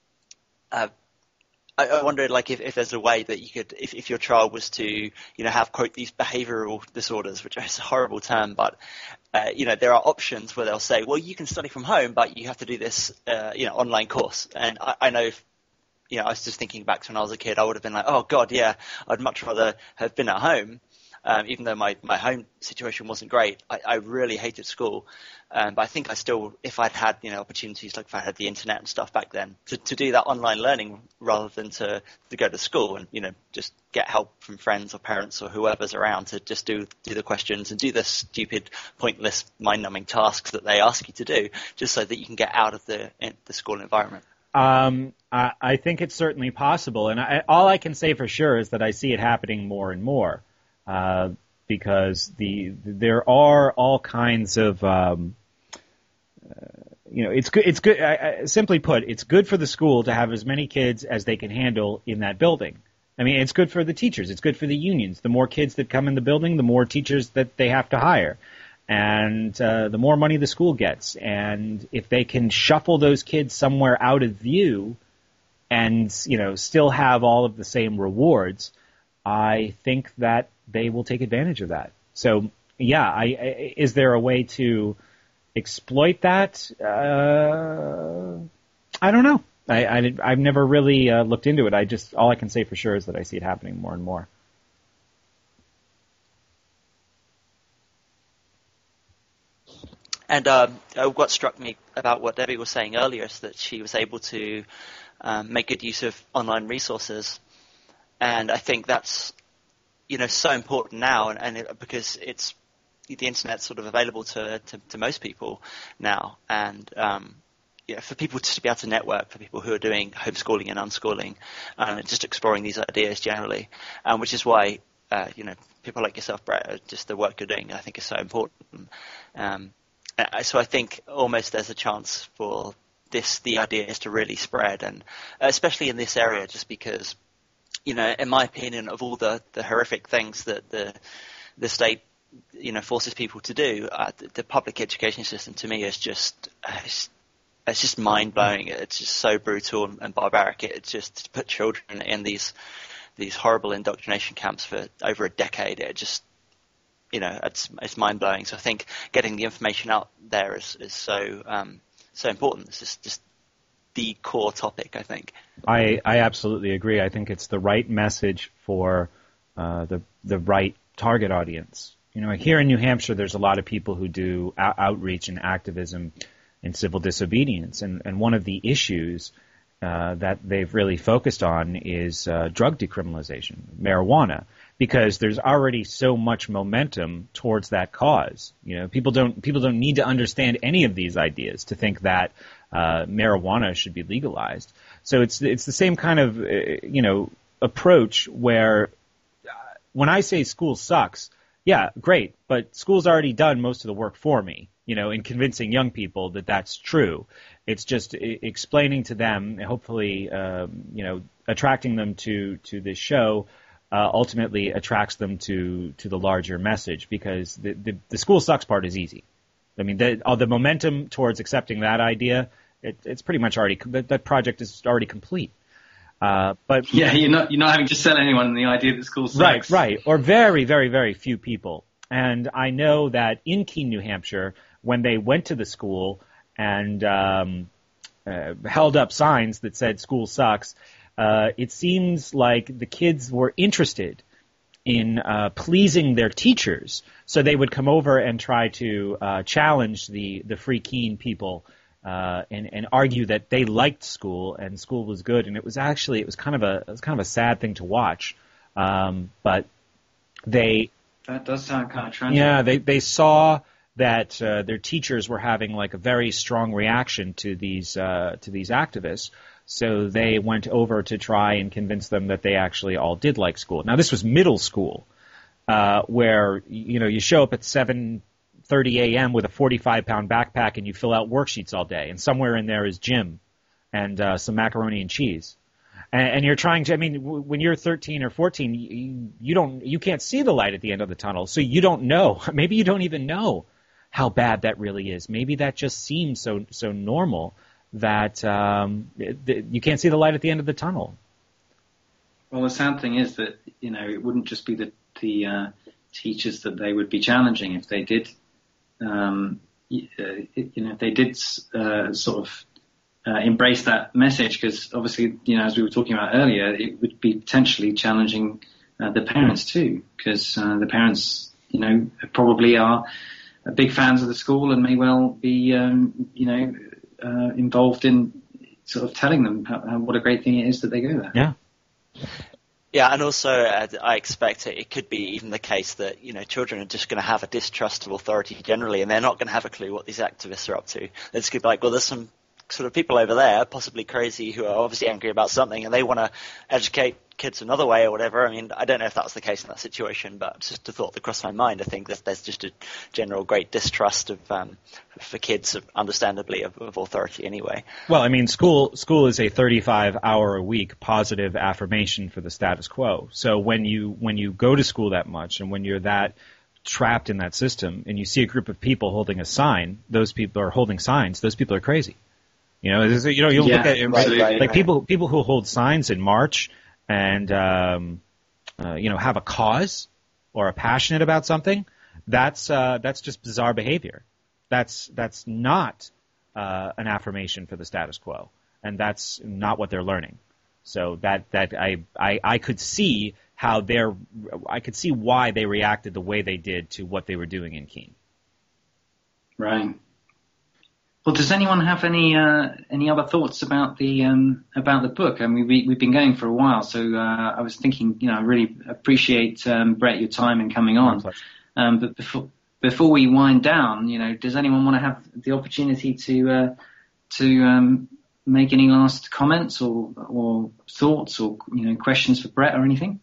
uh, I, I wondered like if, if there's a way that you could, if, if your child was to, you know, have quote these behavioural disorders, which is a horrible term, but uh, you know, there are options where they'll say, well, you can study from home, but you have to do this, uh, you know, online course. And I, I know if, you know, I was just thinking back to when I was a kid, I would have been like, oh, God, yeah, I'd much rather have been at home, um, even though my, my home situation wasn't great. I, I really hated school. Um, but I think I still, if I'd had, you know, opportunities, like if I had the internet and stuff back then, to, to do that online learning rather than to, to go to school and, you know, just get help from friends or parents or whoever's around to just do, do the questions and do the stupid, pointless, mind-numbing tasks that they ask you to do, just so that you can get out of the, the school environment. Um, I, I think it's certainly possible, and I, all I can say for sure is that I see it happening more and more, uh, because the there are all kinds of, um, uh, you know, it's good. It's good. I, I, simply put, it's good for the school to have as many kids as they can handle in that building. I mean, it's good for the teachers. It's good for the unions. The more kids that come in the building, the more teachers that they have to hire. And uh, the more money the school gets. And if they can shuffle those kids somewhere out of view and, you know, still have all of the same rewards, I think that they will take advantage of that. So, yeah, I, I, is there a way to exploit that? Uh, I don't know. I, I, I've never really uh, looked into it. I just, all I can say for sure is that I see it happening more and more. And um, what struck me about what Debbie was saying earlier is that she was able to um, make good use of online resources, and I think that's, you know, so important now, and, and it, because it's the internet's sort of available to, to, to most people now, and um, yeah, for people to be able to network, for people who are doing homeschooling and unschooling, and just exploring these ideas generally, um, which is why uh, you know, people like yourself, Brett, just the work you're doing, I think is so important. Um, So I think almost there's a chance for this, the ideas to really spread, and especially in this area, just because, you know, in my opinion, of all the, the horrific things that the the state, you know, forces people to do, uh, the, the public education system to me is just uh, it's, it's just mind blowing. It's just so brutal and, and barbaric. It, it's just to put children in these these horrible indoctrination camps for over a decade. It just, you know, it's it's mind blowing. So I think getting the information out there is is so um, so important. It's just, just the core topic, I think. I, I absolutely agree. I think it's the right message for uh, the the right target audience. You know, here in New Hampshire, there's a lot of people who do out- outreach and activism in civil disobedience, and, and one of the issues uh, that they've really focused on is uh, drug decriminalization, marijuana, because there's already so much momentum towards that cause. You know, people don't people don't need to understand any of these ideas to think that uh, marijuana should be legalized. So it's it's the same kind of uh, you know approach where uh, when I say school sucks, yeah, great, but school's already done most of the work for me, you know, in convincing young people that that's true. It's just I- explaining to them, hopefully, um, you know, attracting them to, to this show uh, ultimately attracts them to, to the larger message, because the, the, the school sucks part is easy. I mean, the, all the momentum towards accepting that idea, it, it's pretty much already, that, that project is already complete. Uh, but Yeah, you're not you're not having to sell anyone the idea that school sucks. Right, right. Or very, very, very few people. And I know that in Keene, New Hampshire, when they went to the school and um, uh, held up signs that said school sucks, uh, it seems like the kids were interested in uh, pleasing their teachers. So they would come over and try to uh, challenge the, the Free Keene people Uh, and, and argue that they liked school and school was good, and it was actually it was kind of a it was kind of a sad thing to watch. Um, but they That does sound kind of tragic. yeah they they saw that uh, their teachers were having like a very strong reaction to these uh, to these activists, so they went over to try and convince them that they actually all did like school. Now this was middle school, uh, where you know you show up at seven thirty a.m. with a forty-five pound backpack and you fill out worksheets all day, and somewhere in there is gym and uh, some macaroni and cheese, and, and you're trying to. I mean, w- when you're thirteen or fourteen, you, you don't, you can't see the light at the end of the tunnel, so you don't know. Maybe you don't even know how bad that really is. Maybe that just seems so so normal that um, it, it, you can't see the light at the end of the tunnel. Well, the sad thing is that you know it wouldn't just be the the uh, teachers that they would be challenging if they did. Um, you know, if they did uh, sort of uh, embrace that message, because obviously, you know, as we were talking about earlier, it would be potentially challenging uh, the parents too, because uh, the parents, you know, probably are big fans of the school and may well be, um, you know, uh, involved in sort of telling them how, how, what a great thing it is that they go there. Yeah. Yeah, and also uh, I expect it, it could be even the case that, you know, children are just going to have a distrust of authority generally, and they're not going to have a clue what these activists are up to. They're just going to be like, well, there's some sort of people over there, possibly crazy, who are obviously angry about something, and they want to educate kids another way or whatever. I mean, I don't know if that was the case in that situation, but it's just a thought that crossed my mind. I think that there's just a general great distrust of um, for kids, of, understandably, of, of authority anyway. Well, I mean, school school is a thirty-five hour a week positive affirmation for the status quo. So when you when you go to school that much, and when you're that trapped in that system, and you see a group of people holding a sign, those people are holding signs. Those people are crazy. You know, you know, you'll Yeah, look at right, like, right, like right. people people who hold signs in March and um, uh, you know, have a cause or are passionate about something. That's uh, that's just bizarre behavior. That's that's not uh, an affirmation for the status quo, and that's not what they're learning. So that that I I, I could see how they're I could see why they reacted the way they did to what they were doing in Keene. Right. Well, does anyone have any uh, any other thoughts about the um, about the book? I mean, we, we've been going for a while, so uh, I was thinking, you know, I really appreciate um, Brett your time in coming on. Um, but before before we wind down, you know, does anyone want to have the opportunity to uh, to um, make any last comments or or thoughts or, you know, questions for Brett or anything?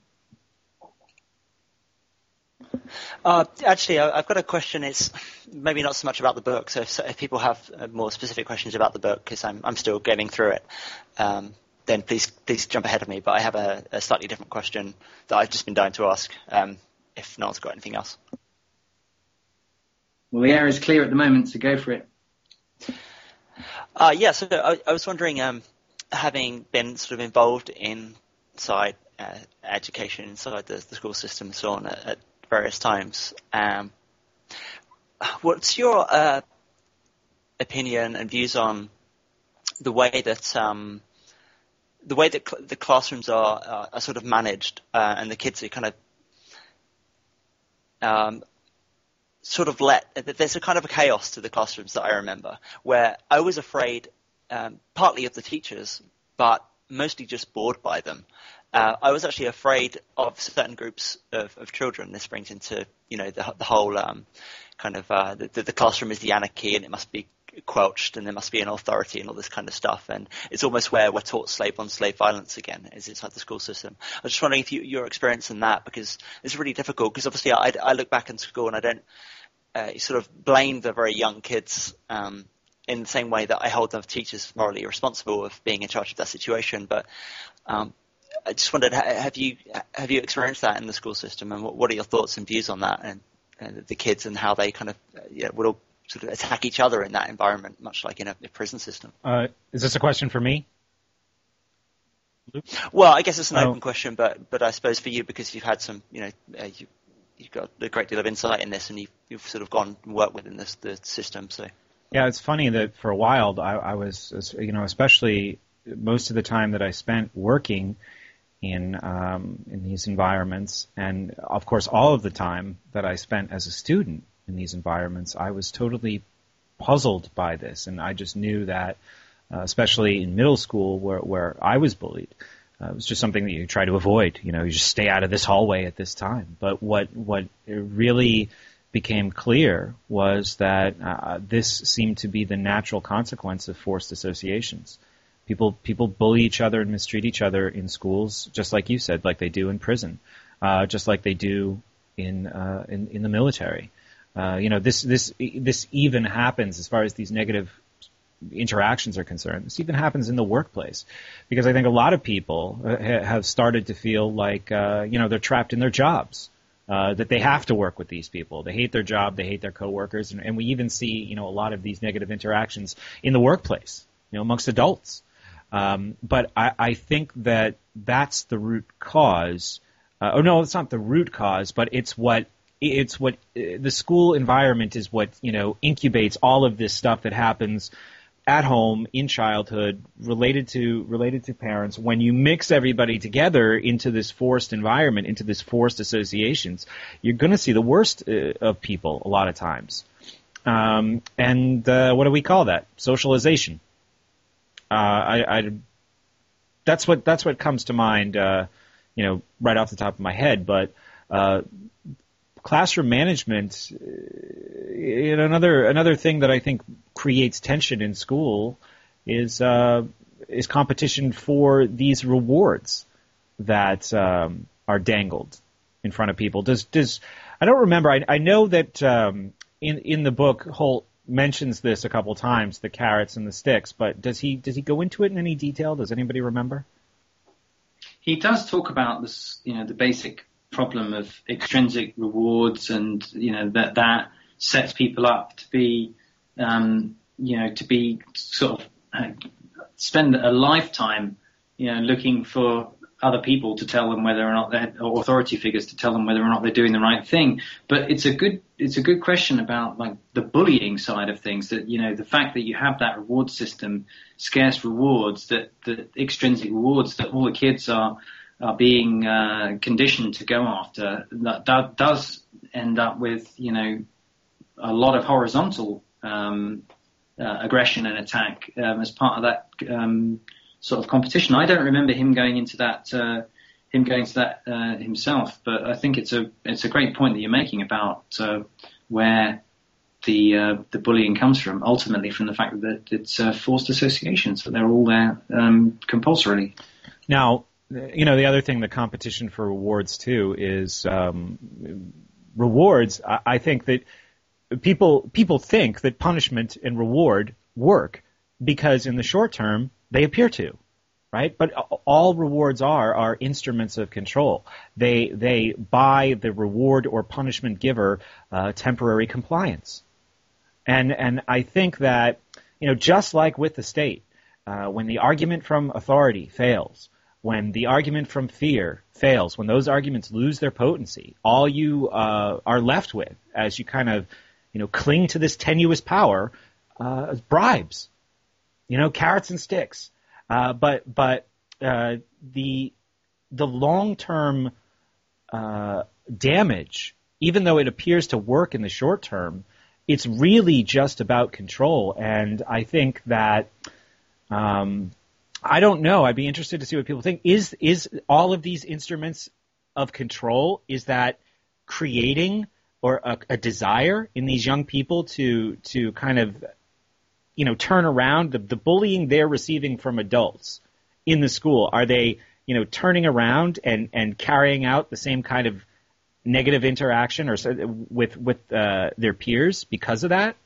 Uh, actually, I- I've got a question. It's maybe not so much about the book. So if, if people have uh, more specific questions about the book, because I'm, I'm still getting through it, um, then please please jump ahead of me. But I have a, a slightly different question that I've just been dying to ask, um, if no one's got anything else. Well, the air is clear at the moment, so go for it. Uh, yeah, so I, I was wondering, um, having been sort of involved inside uh, education, inside the, the school system and so on at, at various times, um, what's your uh, opinion and views on the way that um, the way that cl- the classrooms are, are, are sort of managed, uh, and the kids are kind of um, sort of let there's a kind of a chaos to the classrooms that I remember, where I was afraid um, partly of the teachers, but mostly just bored by them. Uh, I was actually afraid of certain groups of, of children. This brings into, you know, the, the whole um, kind of uh, the, the classroom is the anarchy and it must be quelched and there must be an authority and all this kind of stuff. And it's almost where we're taught slave on slave violence again, is inside the school system. I was just wondering if you, you're experiencing that, because it's really difficult, because obviously I, I look back in school and I don't uh, sort of blame the very young kids um, in the same way that I hold the teachers morally responsible of being in charge of that situation. But um, I just wondered, have you have you experienced that in the school system, and what, what are your thoughts and views on that, and, and the kids and how they kind of uh, yeah, would all sort of attack each other in that environment, much like in a, a prison system? Uh, is this a question for me? Luke? Well, I guess it's an Oh. open question, but but I suppose for you, because you've had some, you know, uh, you, you've got a great deal of insight in this, and you've, you've sort of gone and worked within this the system. So Yeah, it's funny that for a while I, I was, you know, especially most of the time that I spent working in um, in these environments, and of course all of the time that I spent as a student in these environments, I was totally puzzled by this, and I just knew that, uh, especially in middle school where where I was bullied, uh, it was just something that you try to avoid. You know, you just stay out of this hallway at this time. But what what really became clear was that uh, this seemed to be the natural consequence of forced associations. People people bully each other and mistreat each other in schools, just like you said, like they do in prison, uh, just like they do in uh, in, in the military. Uh, you know, this this this even happens as far as these negative interactions are concerned. This even happens in the workplace, because I think a lot of people uh, ha- have started to feel like uh, you know, they're trapped in their jobs. Uh, that they have to work with these people. They hate their job. They hate their coworkers, and, and we even see, you know, a lot of these negative interactions in the workplace, you know, amongst adults. Um, but I, I think that that's the root cause. Uh, oh no, it's not the root cause, but it's what it's what uh, the school environment is what, you know, incubates all of this stuff that happens at home in childhood, related to related to parents. When you mix everybody together into this forced environment, into this forced associations, you're going to see the worst uh, of people a lot of times. Um, and uh, what do we call that? Socialization. Uh, I, I, that's what that's what comes to mind, uh, you know, right off the top of my head. But uh, classroom management, you know, another another thing that I think creates tension in school is uh, is competition for these rewards that um, are dangled in front of people. Does does I don't remember. I, I know that um, in in the book Holt mentions this a couple times, the carrots and the sticks, but does he does he go into it in any detail? Does anybody remember? He does talk about this, you know, the basic problem of extrinsic rewards, and you know that that sets people up to be, um, you know, to be sort of uh, spend a lifetime, you know, looking for other people to tell them whether or not they're, or authority figures to tell them whether or not they're doing the right thing. But it's a good, it's a good question about like the bullying side of things, that, you know, the fact that you have that reward system, scarce rewards, that the extrinsic rewards that all the kids are, are being, uh, conditioned to go after, that, that does end up with, you know, a lot of horizontal, um, uh, aggression and attack, um, as part of that, um, sort of competition. I don't remember him going into that, uh, him going to that uh, himself. But I think it's a it's a great point that you're making about uh, where the uh, the bullying comes from. Ultimately, from the fact that it's uh, forced associations, that they're all there um, compulsorily. Now, you know, the other thing, the competition for rewards too, is um, rewards. I, I think that people people think that punishment and reward work because in the short term they appear to, right? But all rewards are are instruments of control. They they buy the reward or punishment giver uh, temporary compliance, and and I think that, you know, just like with the state, uh, when the argument from authority fails, when the argument from fear fails, when those arguments lose their potency, all you uh, are left with as you kind of, you know, cling to this tenuous power uh, is bribes. You know, carrots and sticks, uh, but but uh, the the long term uh, damage even though it appears to work in the short term, it's really just about control. And I think that, um, I don't know. I'd be interested to see what people think. Is is all of these instruments of control, is that creating or a, a desire in these young people to to kind of, you know, turn around the, the bullying they're receiving from adults in the school? Are they, you know, turning around and, and carrying out the same kind of negative interaction or with with uh, their peers because of that?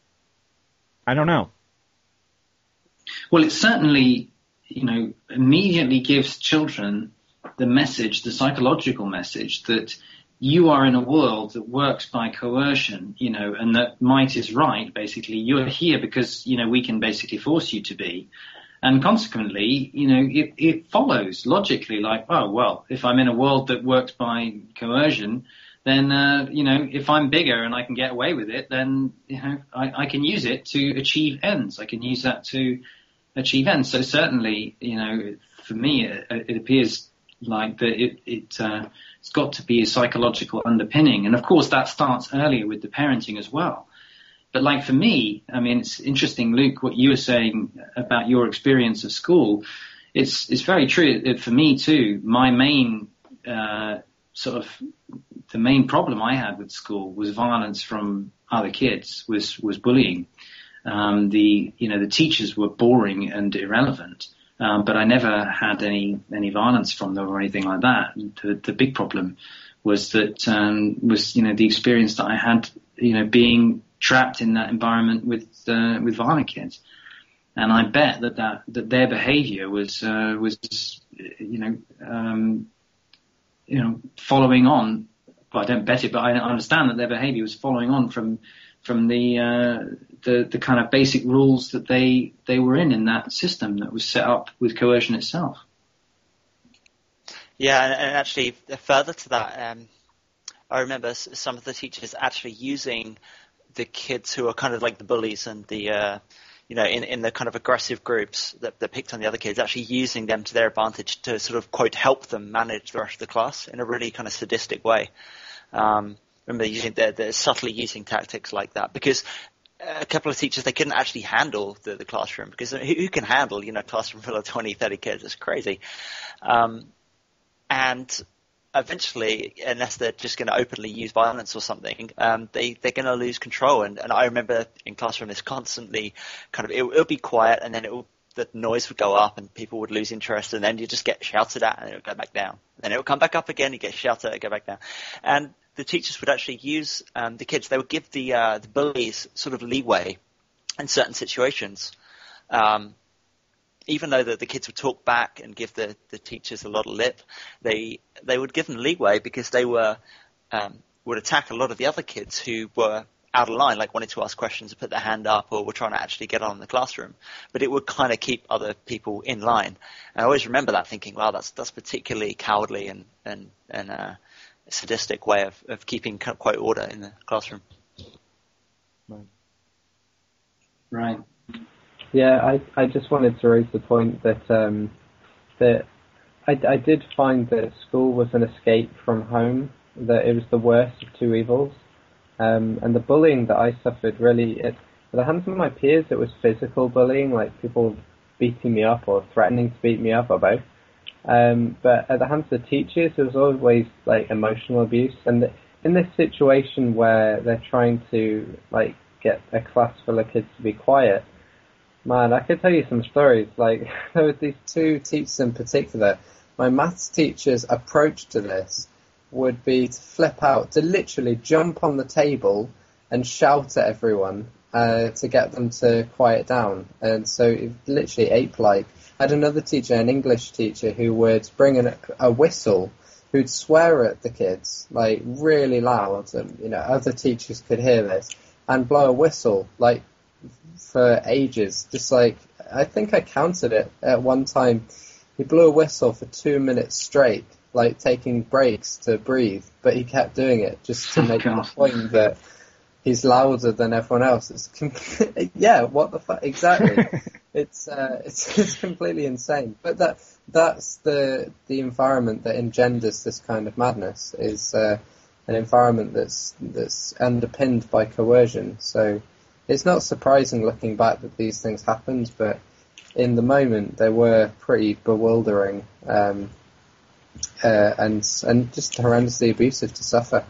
I don't know. Well, it certainly, you know, immediately gives children the message, the psychological message that you are in a world that works by coercion, you know, and that might is right. Basically, you're here because, you know, we can basically force you to be. And consequently, you know, it, it follows logically like, oh, well, if I'm in a world that works by coercion, then, uh, you know, if I'm bigger and I can get away with it, then, you know, I, I can use it to achieve ends. I can use that to achieve ends. So certainly, you know, for me, it, it appears like that it, it, uh, it's got to be a psychological underpinning. And of course, that starts earlier with the parenting as well. But like for me, I mean, it's interesting, Luke, what you were saying about your experience of school. It's, it's very true for me too. My main, uh, sort of the main problem I had with school was violence from other kids, was, was bullying. Um, the, you know, the teachers were boring and irrelevant. Um, but I never had any, any violence from them or anything like that. The, the big problem was that, um, was, you know, the experience that I had, you know, being trapped in that environment with, uh, with violent kids. And I bet that, that, that their behavior was, uh, was, you know, um, you know, following on. Well, I don't bet it, but I understand that their behavior was following on from, from the, uh, the, the kind of basic rules that they, they were in, in that system that was set up with coercion itself. Yeah, and, and actually further to that, um, I remember s- some of the teachers actually using the kids who are kind of like the bullies and the, uh, you know, in, in the kind of aggressive groups that, that picked on the other kids, actually using them to their advantage to sort of, quote, help them manage the rest of the class in a really kind of sadistic way. Um, remember using the, the subtly using tactics like that, because a couple of teachers, they couldn't actually handle the, the classroom, because who, who can handle, you know, a classroom full of twenty, thirty kids? It's crazy. Um, and eventually, unless they're just going to openly use violence or something, um, they, they're going to lose control. And, and I remember in classroom, it's constantly kind of, it, it'll be quiet, and then it will, the noise would go up and people would lose interest, and then you just get shouted at and it would go back down. Then it would come back up again, you get shouted at, it go back down. And the teachers would actually use um, the kids, they would give the, uh, the bullies sort of leeway in certain situations. Um, even though the, the kids would talk back and give the, the teachers a lot of lip, they they would give them leeway because they were um, would attack a lot of the other kids who were out of line, like wanted to ask questions or put their hand up or were trying to actually get on in the classroom. But it would kind of keep other people in line. And I always remember that, thinking, wow, that's that's particularly cowardly and and and uh, sadistic way of, of keeping quite order in the classroom. Right. Right. Yeah, I I just wanted to raise the point that um, that I, I did find that school was an escape from home, that it was the worst of two evils, um, and the bullying that I suffered really, it, at the hands of my peers, it was physical bullying, like people beating me up or threatening to beat me up or both. Um, but at the hands of the teachers, it was always like emotional abuse, and in this situation where they're trying to like get a class full of kids to be quiet. Man, I could tell you some stories. Like, there were these two teachers in particular. My maths teacher's approach to this would be to flip out, to literally jump on the table and shout at everyone uh, to get them to quiet down. And so it literally ape-like. I had another teacher, an English teacher, who would bring in a, a whistle, who'd swear at the kids, like, really loud. And, you know, other teachers could hear this, and blow a whistle, like, for ages. Just like, I think I counted it at one time. He blew a whistle for two minutes straight, like taking breaks to breathe, but he kept doing it just to make the point that he's louder than everyone else. It's com- yeah, what the fuck, exactly. it's, uh, it's it's completely insane. But that that's the the environment that engenders this kind of madness. Is uh, an environment that's that's underpinned by coercion. So it's not surprising looking back that these things happened, but in the moment they were pretty bewildering um, uh, and and just horrendously abusive to suffer.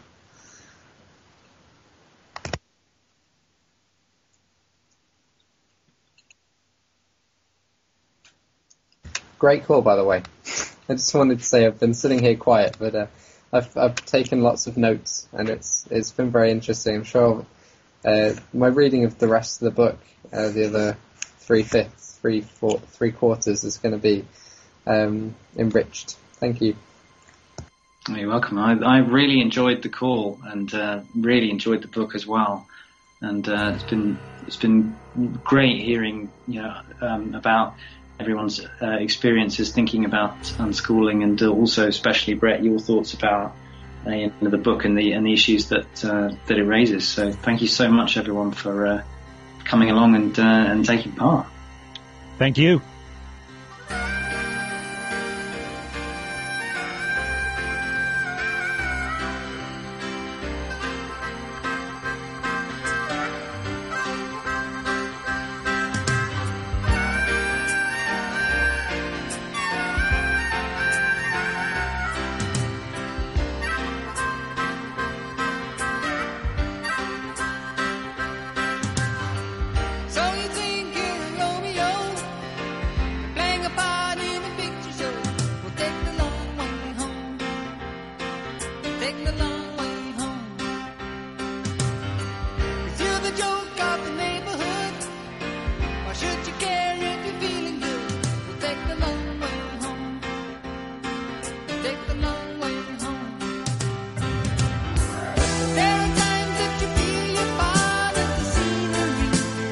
Great call, by the way. I just wanted to say I've been sitting here quiet, but uh, I've I've taken lots of notes, and it's it's been very interesting. I'm sure uh, my reading of the rest of the book, uh, the other three fifths, three four, three quarters, is going to be um, enriched. Thank you. You're welcome. I, I really enjoyed the call and uh, really enjoyed the book as well. And uh, it's been it's been great hearing you know um, about everyone's uh, experiences thinking about unschooling, and also especially Brett, your thoughts about uh, you know, the book and the and the issues that uh, that it raises. So thank you so much, everyone, for uh, coming along and uh, and taking part. Thank you. So you think you're Romeo, playing a part in a picture show? Well, take the long way home. Take the long way home. 'Cause you're the joke of the neighborhood. Why should you care if you're feeling good? Well, take the long way home. Take the long way home. There are times that you feel you're part of the scenery.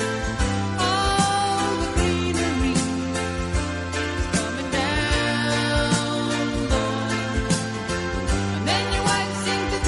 All the greenery is coming down, boy. And then your wife seems to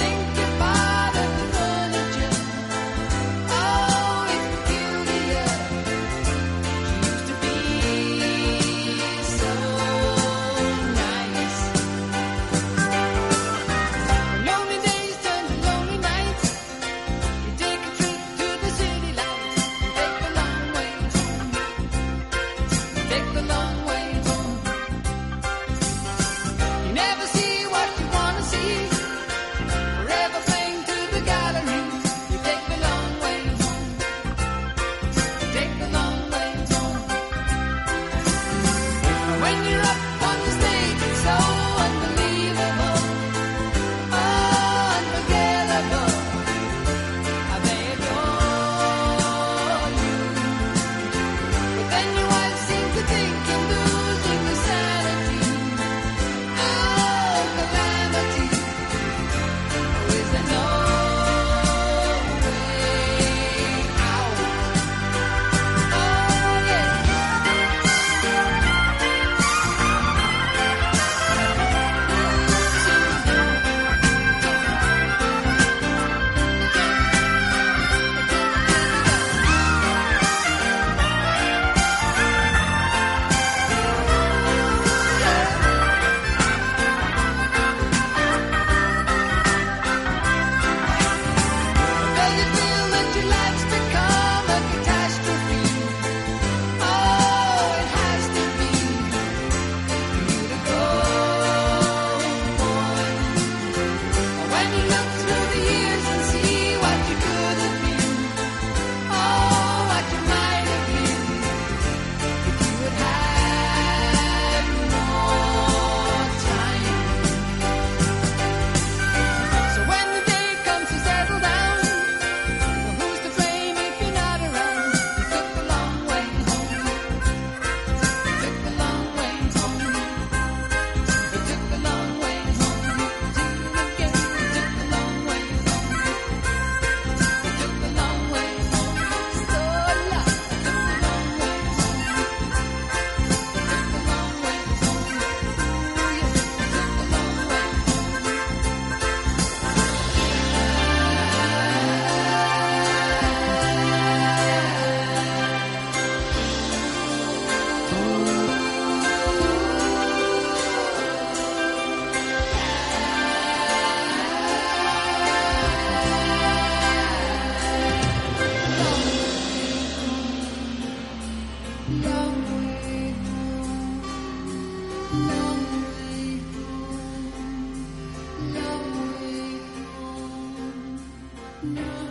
No.